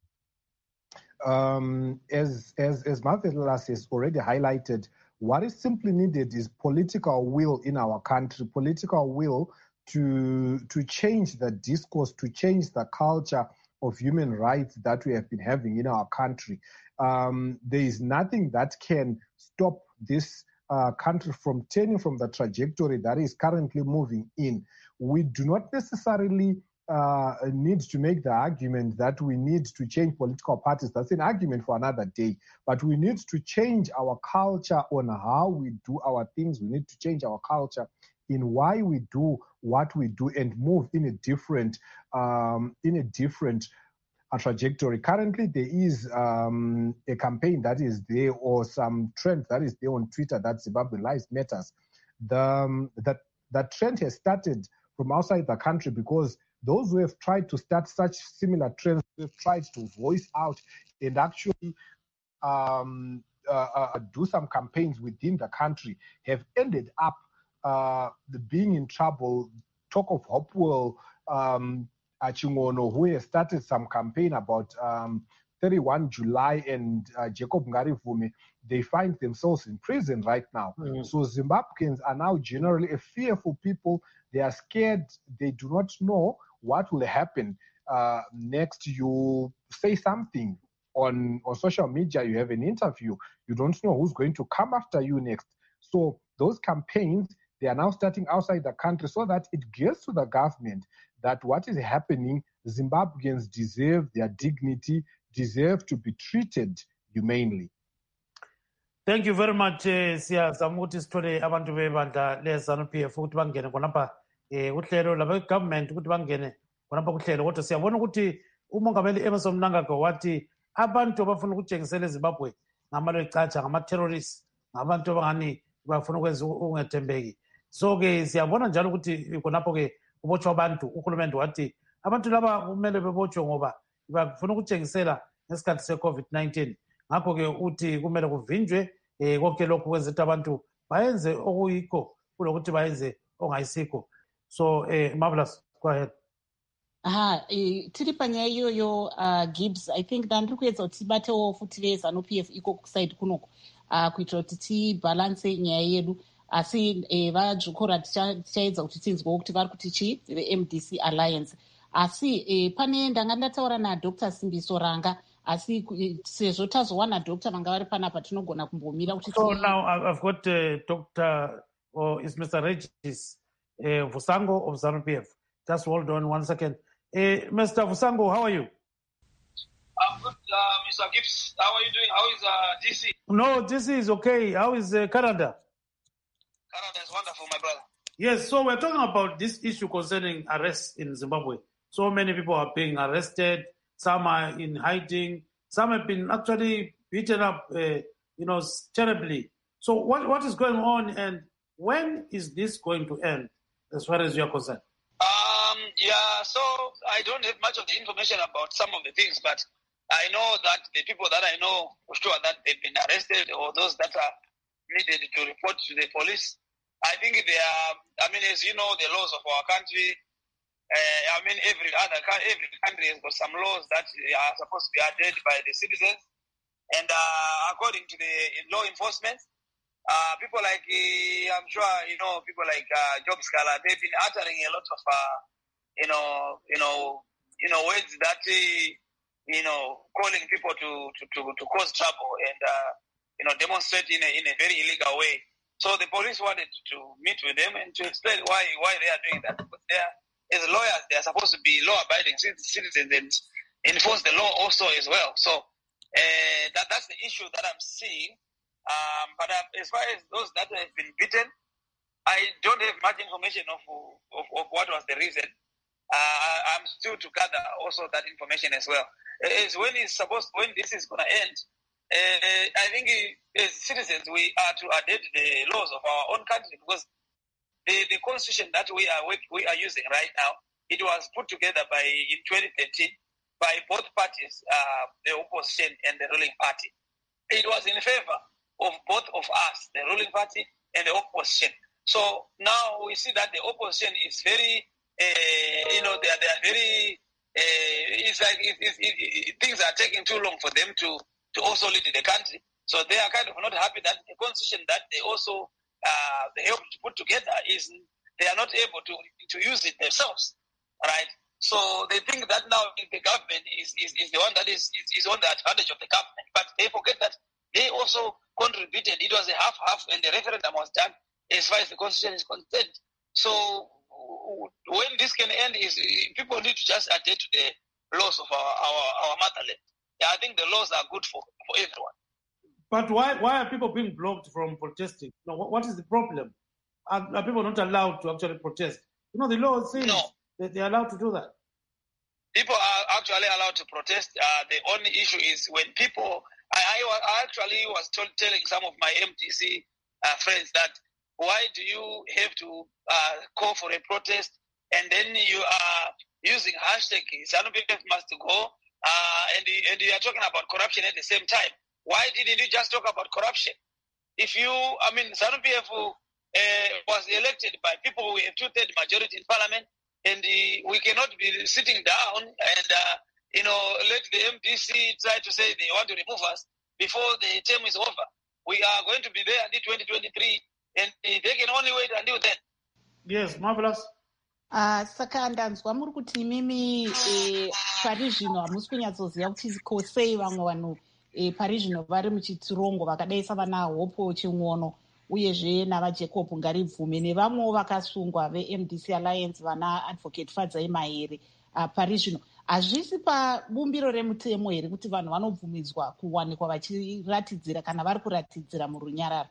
Um, as, as, as Marvelous has already highlighted, what is simply needed is political will in our country, political will to, to change the discourse, to change the culture of human rights that we have been having in our country. Um, there is nothing that can stop this uh, country from turning from the trajectory that is currently moving in. We do not necessarily uh, needs to make the argument that we need to change political parties. That's an argument for another day. But we need to change our culture on how we do our things. We need to change our culture in why we do what we do and move in a different, um, in a different uh, trajectory. Currently, there is um, a campaign that is there, or some trend that is there on Twitter, that Zimbabwe Lives Matters. The um, that that trend has started from outside the country, because those who have tried to start such similar trends, who have tried to voice out and actually um, uh, uh, do some campaigns within the country, have ended up uh, being in trouble. Talk of Hopewell um, Chingono, who has started some campaign about um, thirty-first of July, and uh, Jacob Ngarivume, they find themselves in prison right now. Mm-hmm. So Zimbabweans are now generally a fearful people. They are scared. They do not know what will happen uh, next. You say something on, on social media, you have an interview, you don't know who's going to come after you next. So those campaigns, they are now starting outside the country, so that it gets to the government that what is happening, Zimbabweans deserve their dignity, deserve to be treated humanely. Thank you very much. Siyazama ukuthi sithole abantu bebandla le-ZANU P F ukuthi bangene khonapha um uhlelo labe-government ukuthi bangene khonapha kuhlelo, kodwa siyabona ukuthi umongameli Emmerson Mnangagwa wathi abantu abafuna ukutshengisela eZimbabwe ngamaLwecatsha, ngama-terrorists, ngabantu abangani bafuna ukwenza ungethembeki. So-ke siyabona njalo ukuthi khonapho-ke kubotshwa abantu. Uhulumende wathi abantu laba kumele bebotshwe ngoba bafuna ukutshengisela ngesikhathi se-COVID nineteen. Ngakho-ke uthi kumele kuvinjwe um konke lokhu kwenza ukuthi abantu bayenze okuyikho kulokuthi bayenze ongayisikho. So uh, Marvelous, go ahead. ha e, tiri panyaya iyoyo uh, Gibbs, I think ndandiri kuedza kuti tibatewo futi veZANU P F iko kusaidi kunoko uh, kuitira kuti tibhalanse nyaya yedu, asi e, vajukura tichaedza kuti tinzwewo kuti vari kuti chii ve-M D C Alliance. Asi e, pane ndanga ndataura naDr Simbiso Ranga, asi sezvo tazowana doctor vanga vari panapa tinogona kumbomira kuti. So now I've got uh, Doctor or is Mister Regis uh, Vusango of ZANU P F. Just hold on one second. Uh, Mister Vusango, how are you? I'm good, uh, Mister Gibbs. How are you doing? How is uh, D C? No, D C is okay. How is uh, Canada? Canada is wonderful, my brother. Yes, so we're talking about this issue concerning arrests in Zimbabwe. So many people are being arrested. Some are in hiding. Some have been actually beaten up, uh, you know, terribly. So what, what is going on, and when is this going to end, as far as you're concerned? Um, yeah, so I don't have much of the information about some of the things, but I know that the people that I know for sure that they've been arrested, or those that are needed to report to the police, I think they are, I mean, as you know, the laws of our country, Uh, I mean, every other every country has got some laws that are supposed to be adhered by the citizens, and uh, according to the law enforcement, uh, people like uh, I'm sure you know people like uh, Job Scala, they've been uttering a lot of uh, you know you know you know words that uh, you know calling people to to, to, to cause trouble and uh, you know demonstrate in a in a very illegal way. So the police wanted to meet with them and to explain why why they are doing that. But they are, as lawyers, they are supposed to be law-abiding citizens and enforce the law also as well. So uh, that that's the issue that I'm seeing. Um, but uh, as far as those that have been beaten, I don't have much information of of, of what was the reason. Uh, I'm still to gather also that information as well. As when it's supposed, when this is going to end, uh, I think as citizens we are to adhere to the laws of our own country, because The, the constitution that we are we are using right now, it was put together by in twenty thirteen by both parties, uh, the opposition and the ruling party. It was in favor of both of us, the ruling party and the opposition. So now we see that the opposition is very, uh, you know, they are, they are very. Uh, it's like it, it, it, it, things are taking too long for them to to also lead the country. So they are kind of not happy that the constitution that they also. Uh, they help to put together is they are not able to to use it themselves, right? So they think that now the government is, is, is the one that is, is is on the advantage of the government, but they forget that they also contributed. It was a half half, and the referendum was done as far as the constitution is concerned. So when this can end is people need to just adhere to the laws of our, our, our motherland. Yeah, I think the laws are good for, for everyone. But why why are people being blocked from protesting? No, what, what is the problem? Are, are people not allowed to actually protest? You know, the law says no. that they're allowed to do that. People are actually allowed to protest. Uh, the only issue is when people... I, I, I actually was told, telling some of my M D C uh, friends that why do you have to uh, call for a protest and then you are using hashtag ZANU-P F must go uh, and, and you are talking about corruption at the same time? Why didn't you just talk about corruption? If you, I mean, ZANU-P F uh, was elected by people who have two-thirds majority in parliament, and uh, we cannot be sitting down and, uh, you know, let the M D C try to say they want to remove us before the term is over. We are going to be there until twenty twenty-three, and uh, they can only wait until then. Yes, marvelous. Uh, saka ndanzwa muri kuti imimi eh, pari zvino hamusi kunyatsoziva kuti ko sei vamwe vanhu eh, pari zvino vari muchitsirongo vakadaisa vana Hopo Ching'ono uyezve navaJacob Ngaribvume nevamwewo vakasungwa veM D C Alliance vana Advocate Fadzai Mahere uh, pari zvino hazvisi pabumbiro remutemo here kuti vanhu vanobvumidzwa kuwanikwa vachiratidzira kana vari kuratidzira murunyararo?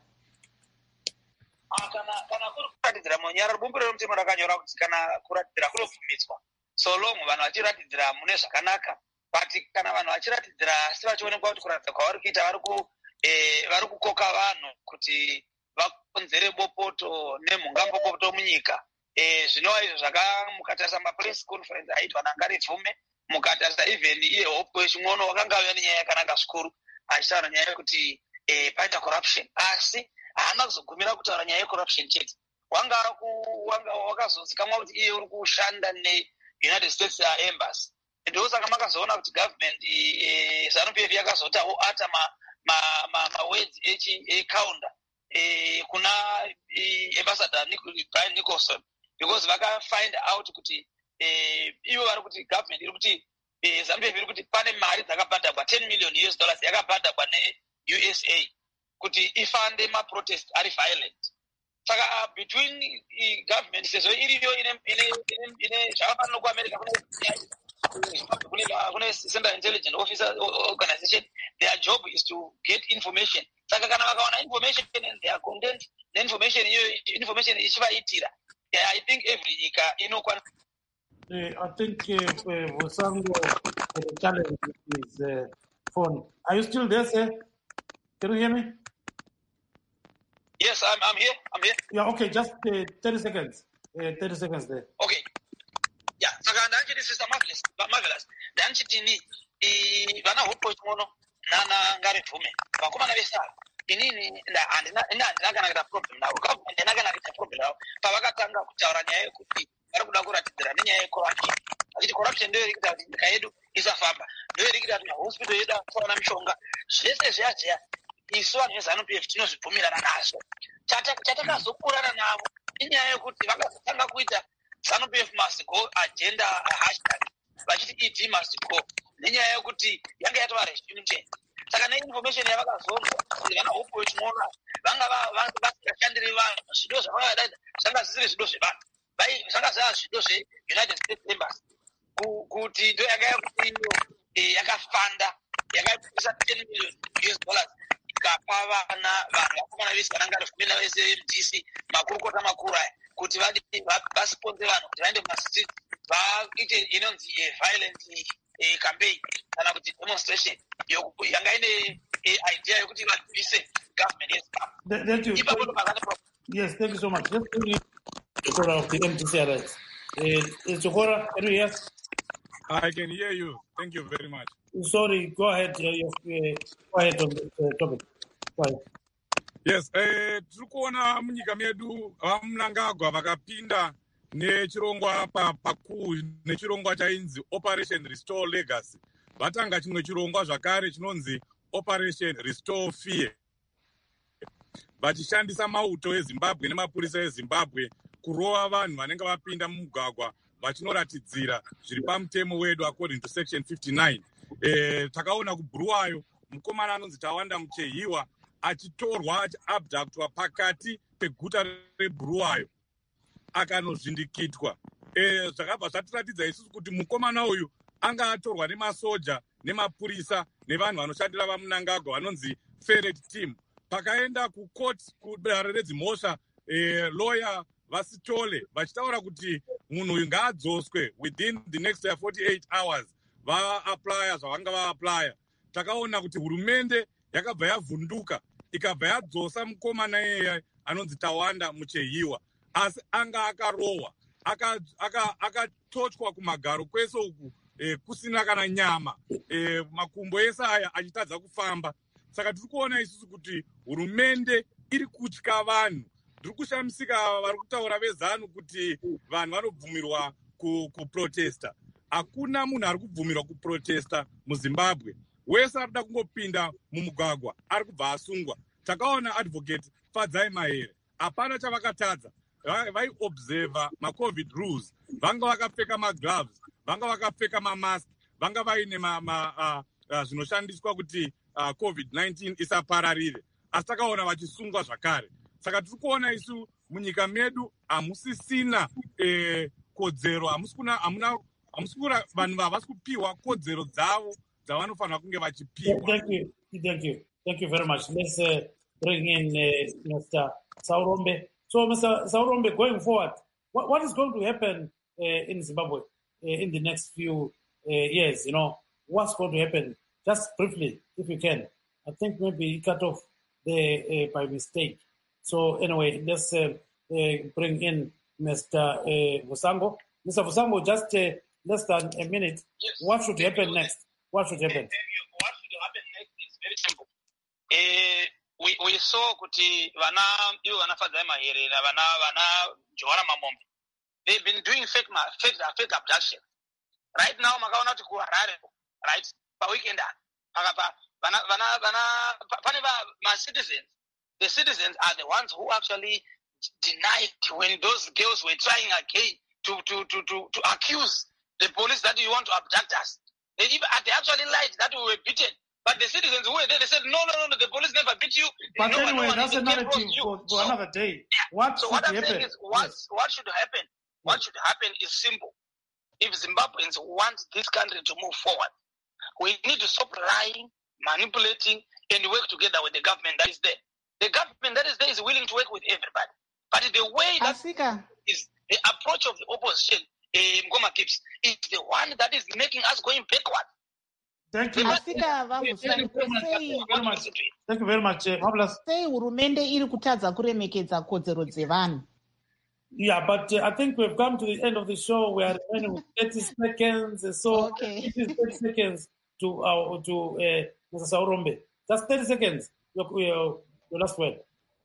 kana kana kuri kuratidzira murunyararo bumbiro remutemo rakanyora kuti kana kuratidzira kunobvumidzwa so long vanhu vachiratidzira mune zvakanaka, but kana vanhu vachiratidzira asi vachionekwa kuti kuratidza kwavari kuita vari ku eh, vari kukoka vanhu kuti vakonzere bopoto nemhungambopoto munyika. Eh, zvinova izvo zvaka mukatarisa mapress conference aitwa naNgaribvume, mukatarisa even iye Hope Ching'ono wakanga auya nenyaya yakanaka zvikuru achitaura nyaya yekuti eh, paita corruption, asi haana kuzogumira kutaura nyaya yecorruption chete. Wanga wanga wakazozikamwa kuti iye uri kushanda neUnited States Embassy. Ndosaka makazoona kuti government eh, ZANU-P F yakazotawo ata ma ma ma, ma words ecounter eh, kuna eh, ambassador Brian Nicholson, because vaka find out kuti eh, ivo vari kuti government iri kuti eh, ZANU-P F iri kuti pane mari dzakabhadharwa ten million U S dollars yakabhadharwa neU S A kuti ifande ma-protest ari violent. Saka uh, between uh, government sezvo iriyo ine ine ine zvakafanana kuAmerica kune kune Central Intelligence Officer Organization, their job is to get information. Saka kana vakaona information and they are content, the information iyo information ichivaitira, I think every nyika inokwana. I think Vusango uh, the challenge is uh, phone. Are you still there, sir? Can you hear me? Yes, I'm, I'm here. I'm here. Yeah, okay, just uh, thirty seconds. Uh, thirty seconds there. Okay. Yeah, saka ndanchiti sister marvelous, marvelous. Ndanchiti ni i vana Hope Ching'ono nana Ngaribvume vakomana vesara. Inini nda andina ina ndakana kuita problem nawo. Government ndakana kuita problem nawo. Pavakatanga kutaura nyaya yekuti vari kuda kuratidzira nenyaya yecorruption. Achiti corruption ndoyo irikuita kuti nyika yedu isafamba. Ndoyo irikuita kuti hospital yedu asawana mishonga. Zvese zviyajeya isu vanhu veZANU-P F tinozvibvumirana nazvo. Chatakazokurana navo inyaya yekuti vakazotanga kuita ZANU-P F must go agenda hashtag vachiti E D must go nenyaya yekuti yanga yatova regime change. Saka neinformation yavakazonzwa kuti vana Hope Ching'ono vanga vasingashandiri vanhu, zvido zvavakadaidza zvanga zvisiri zvido zvevanhu, zvanga zvava zvido zveUnited States Embassy, kuti ndo yanga yakuti iyo yakafanda yakabvisa ten million U S dollars ikapa vana vanhu vakomana vese vananga vari kumena vese M D C makurukota makuru aya kuti vasponze vanhu kuti vaende mumastreet vaite inonzi violent campaign kana kuti demonstration yanga ine idea yokuti vabvise government yeZimbabwe. Thank you. Yes, thank you so much. Let's bring in Chokora of the M D C Alliance. Uh, Chokora, can you hear us? I can hear you. Thank you very much. Sorry, go ahead. Uh, uh, go ahead on this uh, topic. Go ahead. Yes, eh, tiri kuona munyika medu vaMnangagwa vakapinda nechirongwa pakuu nechirongwa chainzi Operation Restore Legacy. Vatanga chimwe chirongwa zvakare chinonzi Operation Restore Fear. Vachishandisa mauto eZimbabwe nemapurisa eZimbabwe kurova vanhu vanenge vapinda mumugwagwa vachinoratidzira zviri pamutemo wedu according to section fifty-nine. Eh, takaona kuBhuluwayo mukomana anonzi Tawanda Muchehiwa achitorwa achiabductwa pakati peguta reBhuluwayo akanozvindikitwa eh zvakabva zvatiratidza isusu kuti mukomana uyu anga atorwa nemasoja nemapurisa nevanhu vanoshandira vaMnangagwa vanonzi ferret team. Pakaenda kucourt kudare redzimhosva eh lawyer vasitole vachitaura kuti munhu uyu ngaadzoswe within the next forty-eight hours va-applya zvavanga va-applya. Takaona kuti hurumende yakabva yavhunduka ikabva yadzosa mukomana iyeye anonzi Tawanda Muchehiwa, asi anga akarohwa akatochwa kumagaro kwese uku eh, kusina kana nyama eh, makumbo ese aya achitadza kufamba. Saka tiri kuona isusu kuti hurumende iri kutya vanhu. Ndiri kushamisika vari kutaura vezanu kuti vanhu vanobvumirwa kuprotesta. Hakuna munhu ari kubvumirwa kuprotesta muZimbabwe. Wese arikuda kungopinda mumugwagwa ari kubva asungwa. Takaona advocate Fadzai Mahere, hapana chavakatadza. Vai-observa ma-COVID rules. Vanga vakapfeka ma-gloves, vanga vakapfeka ma-mask, vanga vaine zvinoshandiswa kuti uh, COVID nineteen isapararire. Asi takaona vachisungwa zvakare. Saka tiri kuona isu munyika medu hamusisina eh, kodzero, hamusikuna hamuna hamusikura vanhu havasi kupiwa kodzero dzavo dzavanofanira kunge vachipiwa. Thank you, thank you, thank you very much. Let's uh, bring in uh, Mister Saurombe. So, Mister Saurombe, going forward, what, what is going to happen uh, in Zimbabwe uh, in the next few uh, years? You know, what's going to happen? Just briefly, if you can. I think maybe you cut off there uh, by mistake. So anyway, let's uh, uh, bring in Mister Uh, Vusango. Mister Vusango, just uh, less than a minute. Yes. What should happen next? What should happen? What should happen next is very simple. Uh, we, we saw kuti vana ivo vana Fadzai Mahere na vana vana Johara Mamombe. They've been doing fake fake fake abduction. Right now, makaona kuti kuHarare, right? Pa weekend pakapa vana vana vana pane my citizens. The citizens are the ones who actually denied when those girls were trying again to to to to, to accuse the police that you want to abduct us. They even they actually lied that we were beaten. But the citizens who were there, they said, no, no, no, no, the police never beat you. But no, anyway, no that's a narrative for, for so, another day. Yeah. What so should what I'm happen? saying is, what, Yes. what should happen? What should happen is simple. If Zimbabweans want this country to move forward, we need to stop lying, manipulating, and work together with the government that is there. The government that is there is willing to work with everybody. But the way that Asika. is the approach of the opposition, uh, Mgoma Gibbs, is the one that is making us going backward. Thank you. Asika Vamusango, sei Very much. Thank you very much. Uh, Marvelous. sei hurumende iri kutadza kuremekedza kodzero dzevanhu. Yeah, but uh, I think we've come to the end of the show. We are remaining with thirty seconds. So Okay. it is thirty seconds to uh, to uh, Mister Saurombe. Just thirty seconds. Your, your, your last word.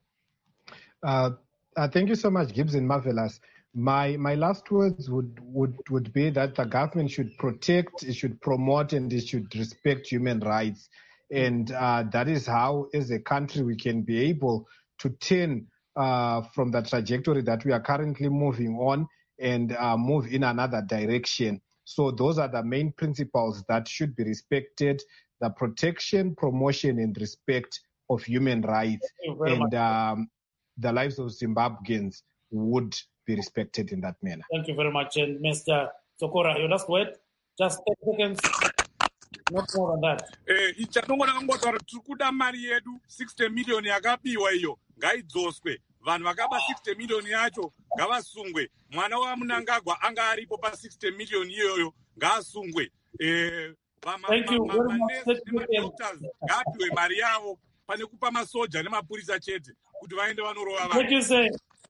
Uh, uh, thank you so much, Gibson. Marvelous. My my last words would, would, would be that the government should protect, it should promote, and it should respect human rights. And uh, that is how, as a country, we can be able to turn uh, from the trajectory that we are currently moving on and uh, move in another direction. So those are the main principles that should be respected: the protection, promotion, and respect of human rights. Thank you very And much. um, the lives of Zimbabweans would be respected in that manner. Thank you very much. And Mister Sokora, your last word. Just thirty seconds. Not more than that. Eh, ichanongona kangotaura tiri kuda mari yedu sixty million yakapiwa iyo ngaidzoswe. Vanhu vakaba sixty million yacho ngavasungwe. Mwana waMnangagwa anga aripo pa sixty million iyoyo ngaasungwe. Eh, Thank you very much. nemadoctors ngaapiwe mari yavo pane kupa masoja nemapurisa chete kuti vaende vanorova vanhu. Thank you, sir.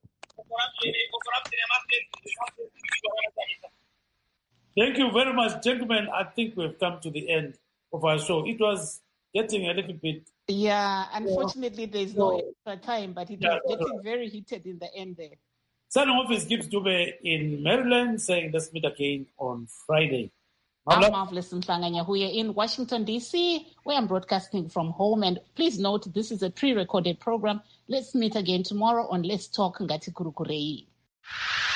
Thank you very much, gentlemen. I think we've come to the end of our show. It was getting a little bit. Yeah, unfortunately, there's no So- extra time, but it Yeah, was that's getting right. very heated in the end there. Signing off is Gibbs Dube in Maryland, saying let's meet again on Friday. I'm Marvelous. Marvelous Mhlanga-Nyahuye in Washington, D C, where I'm broadcasting from home. And please note, this is a pre-recorded program. Let's meet again tomorrow on Let's Talk Ngati Kurukurei.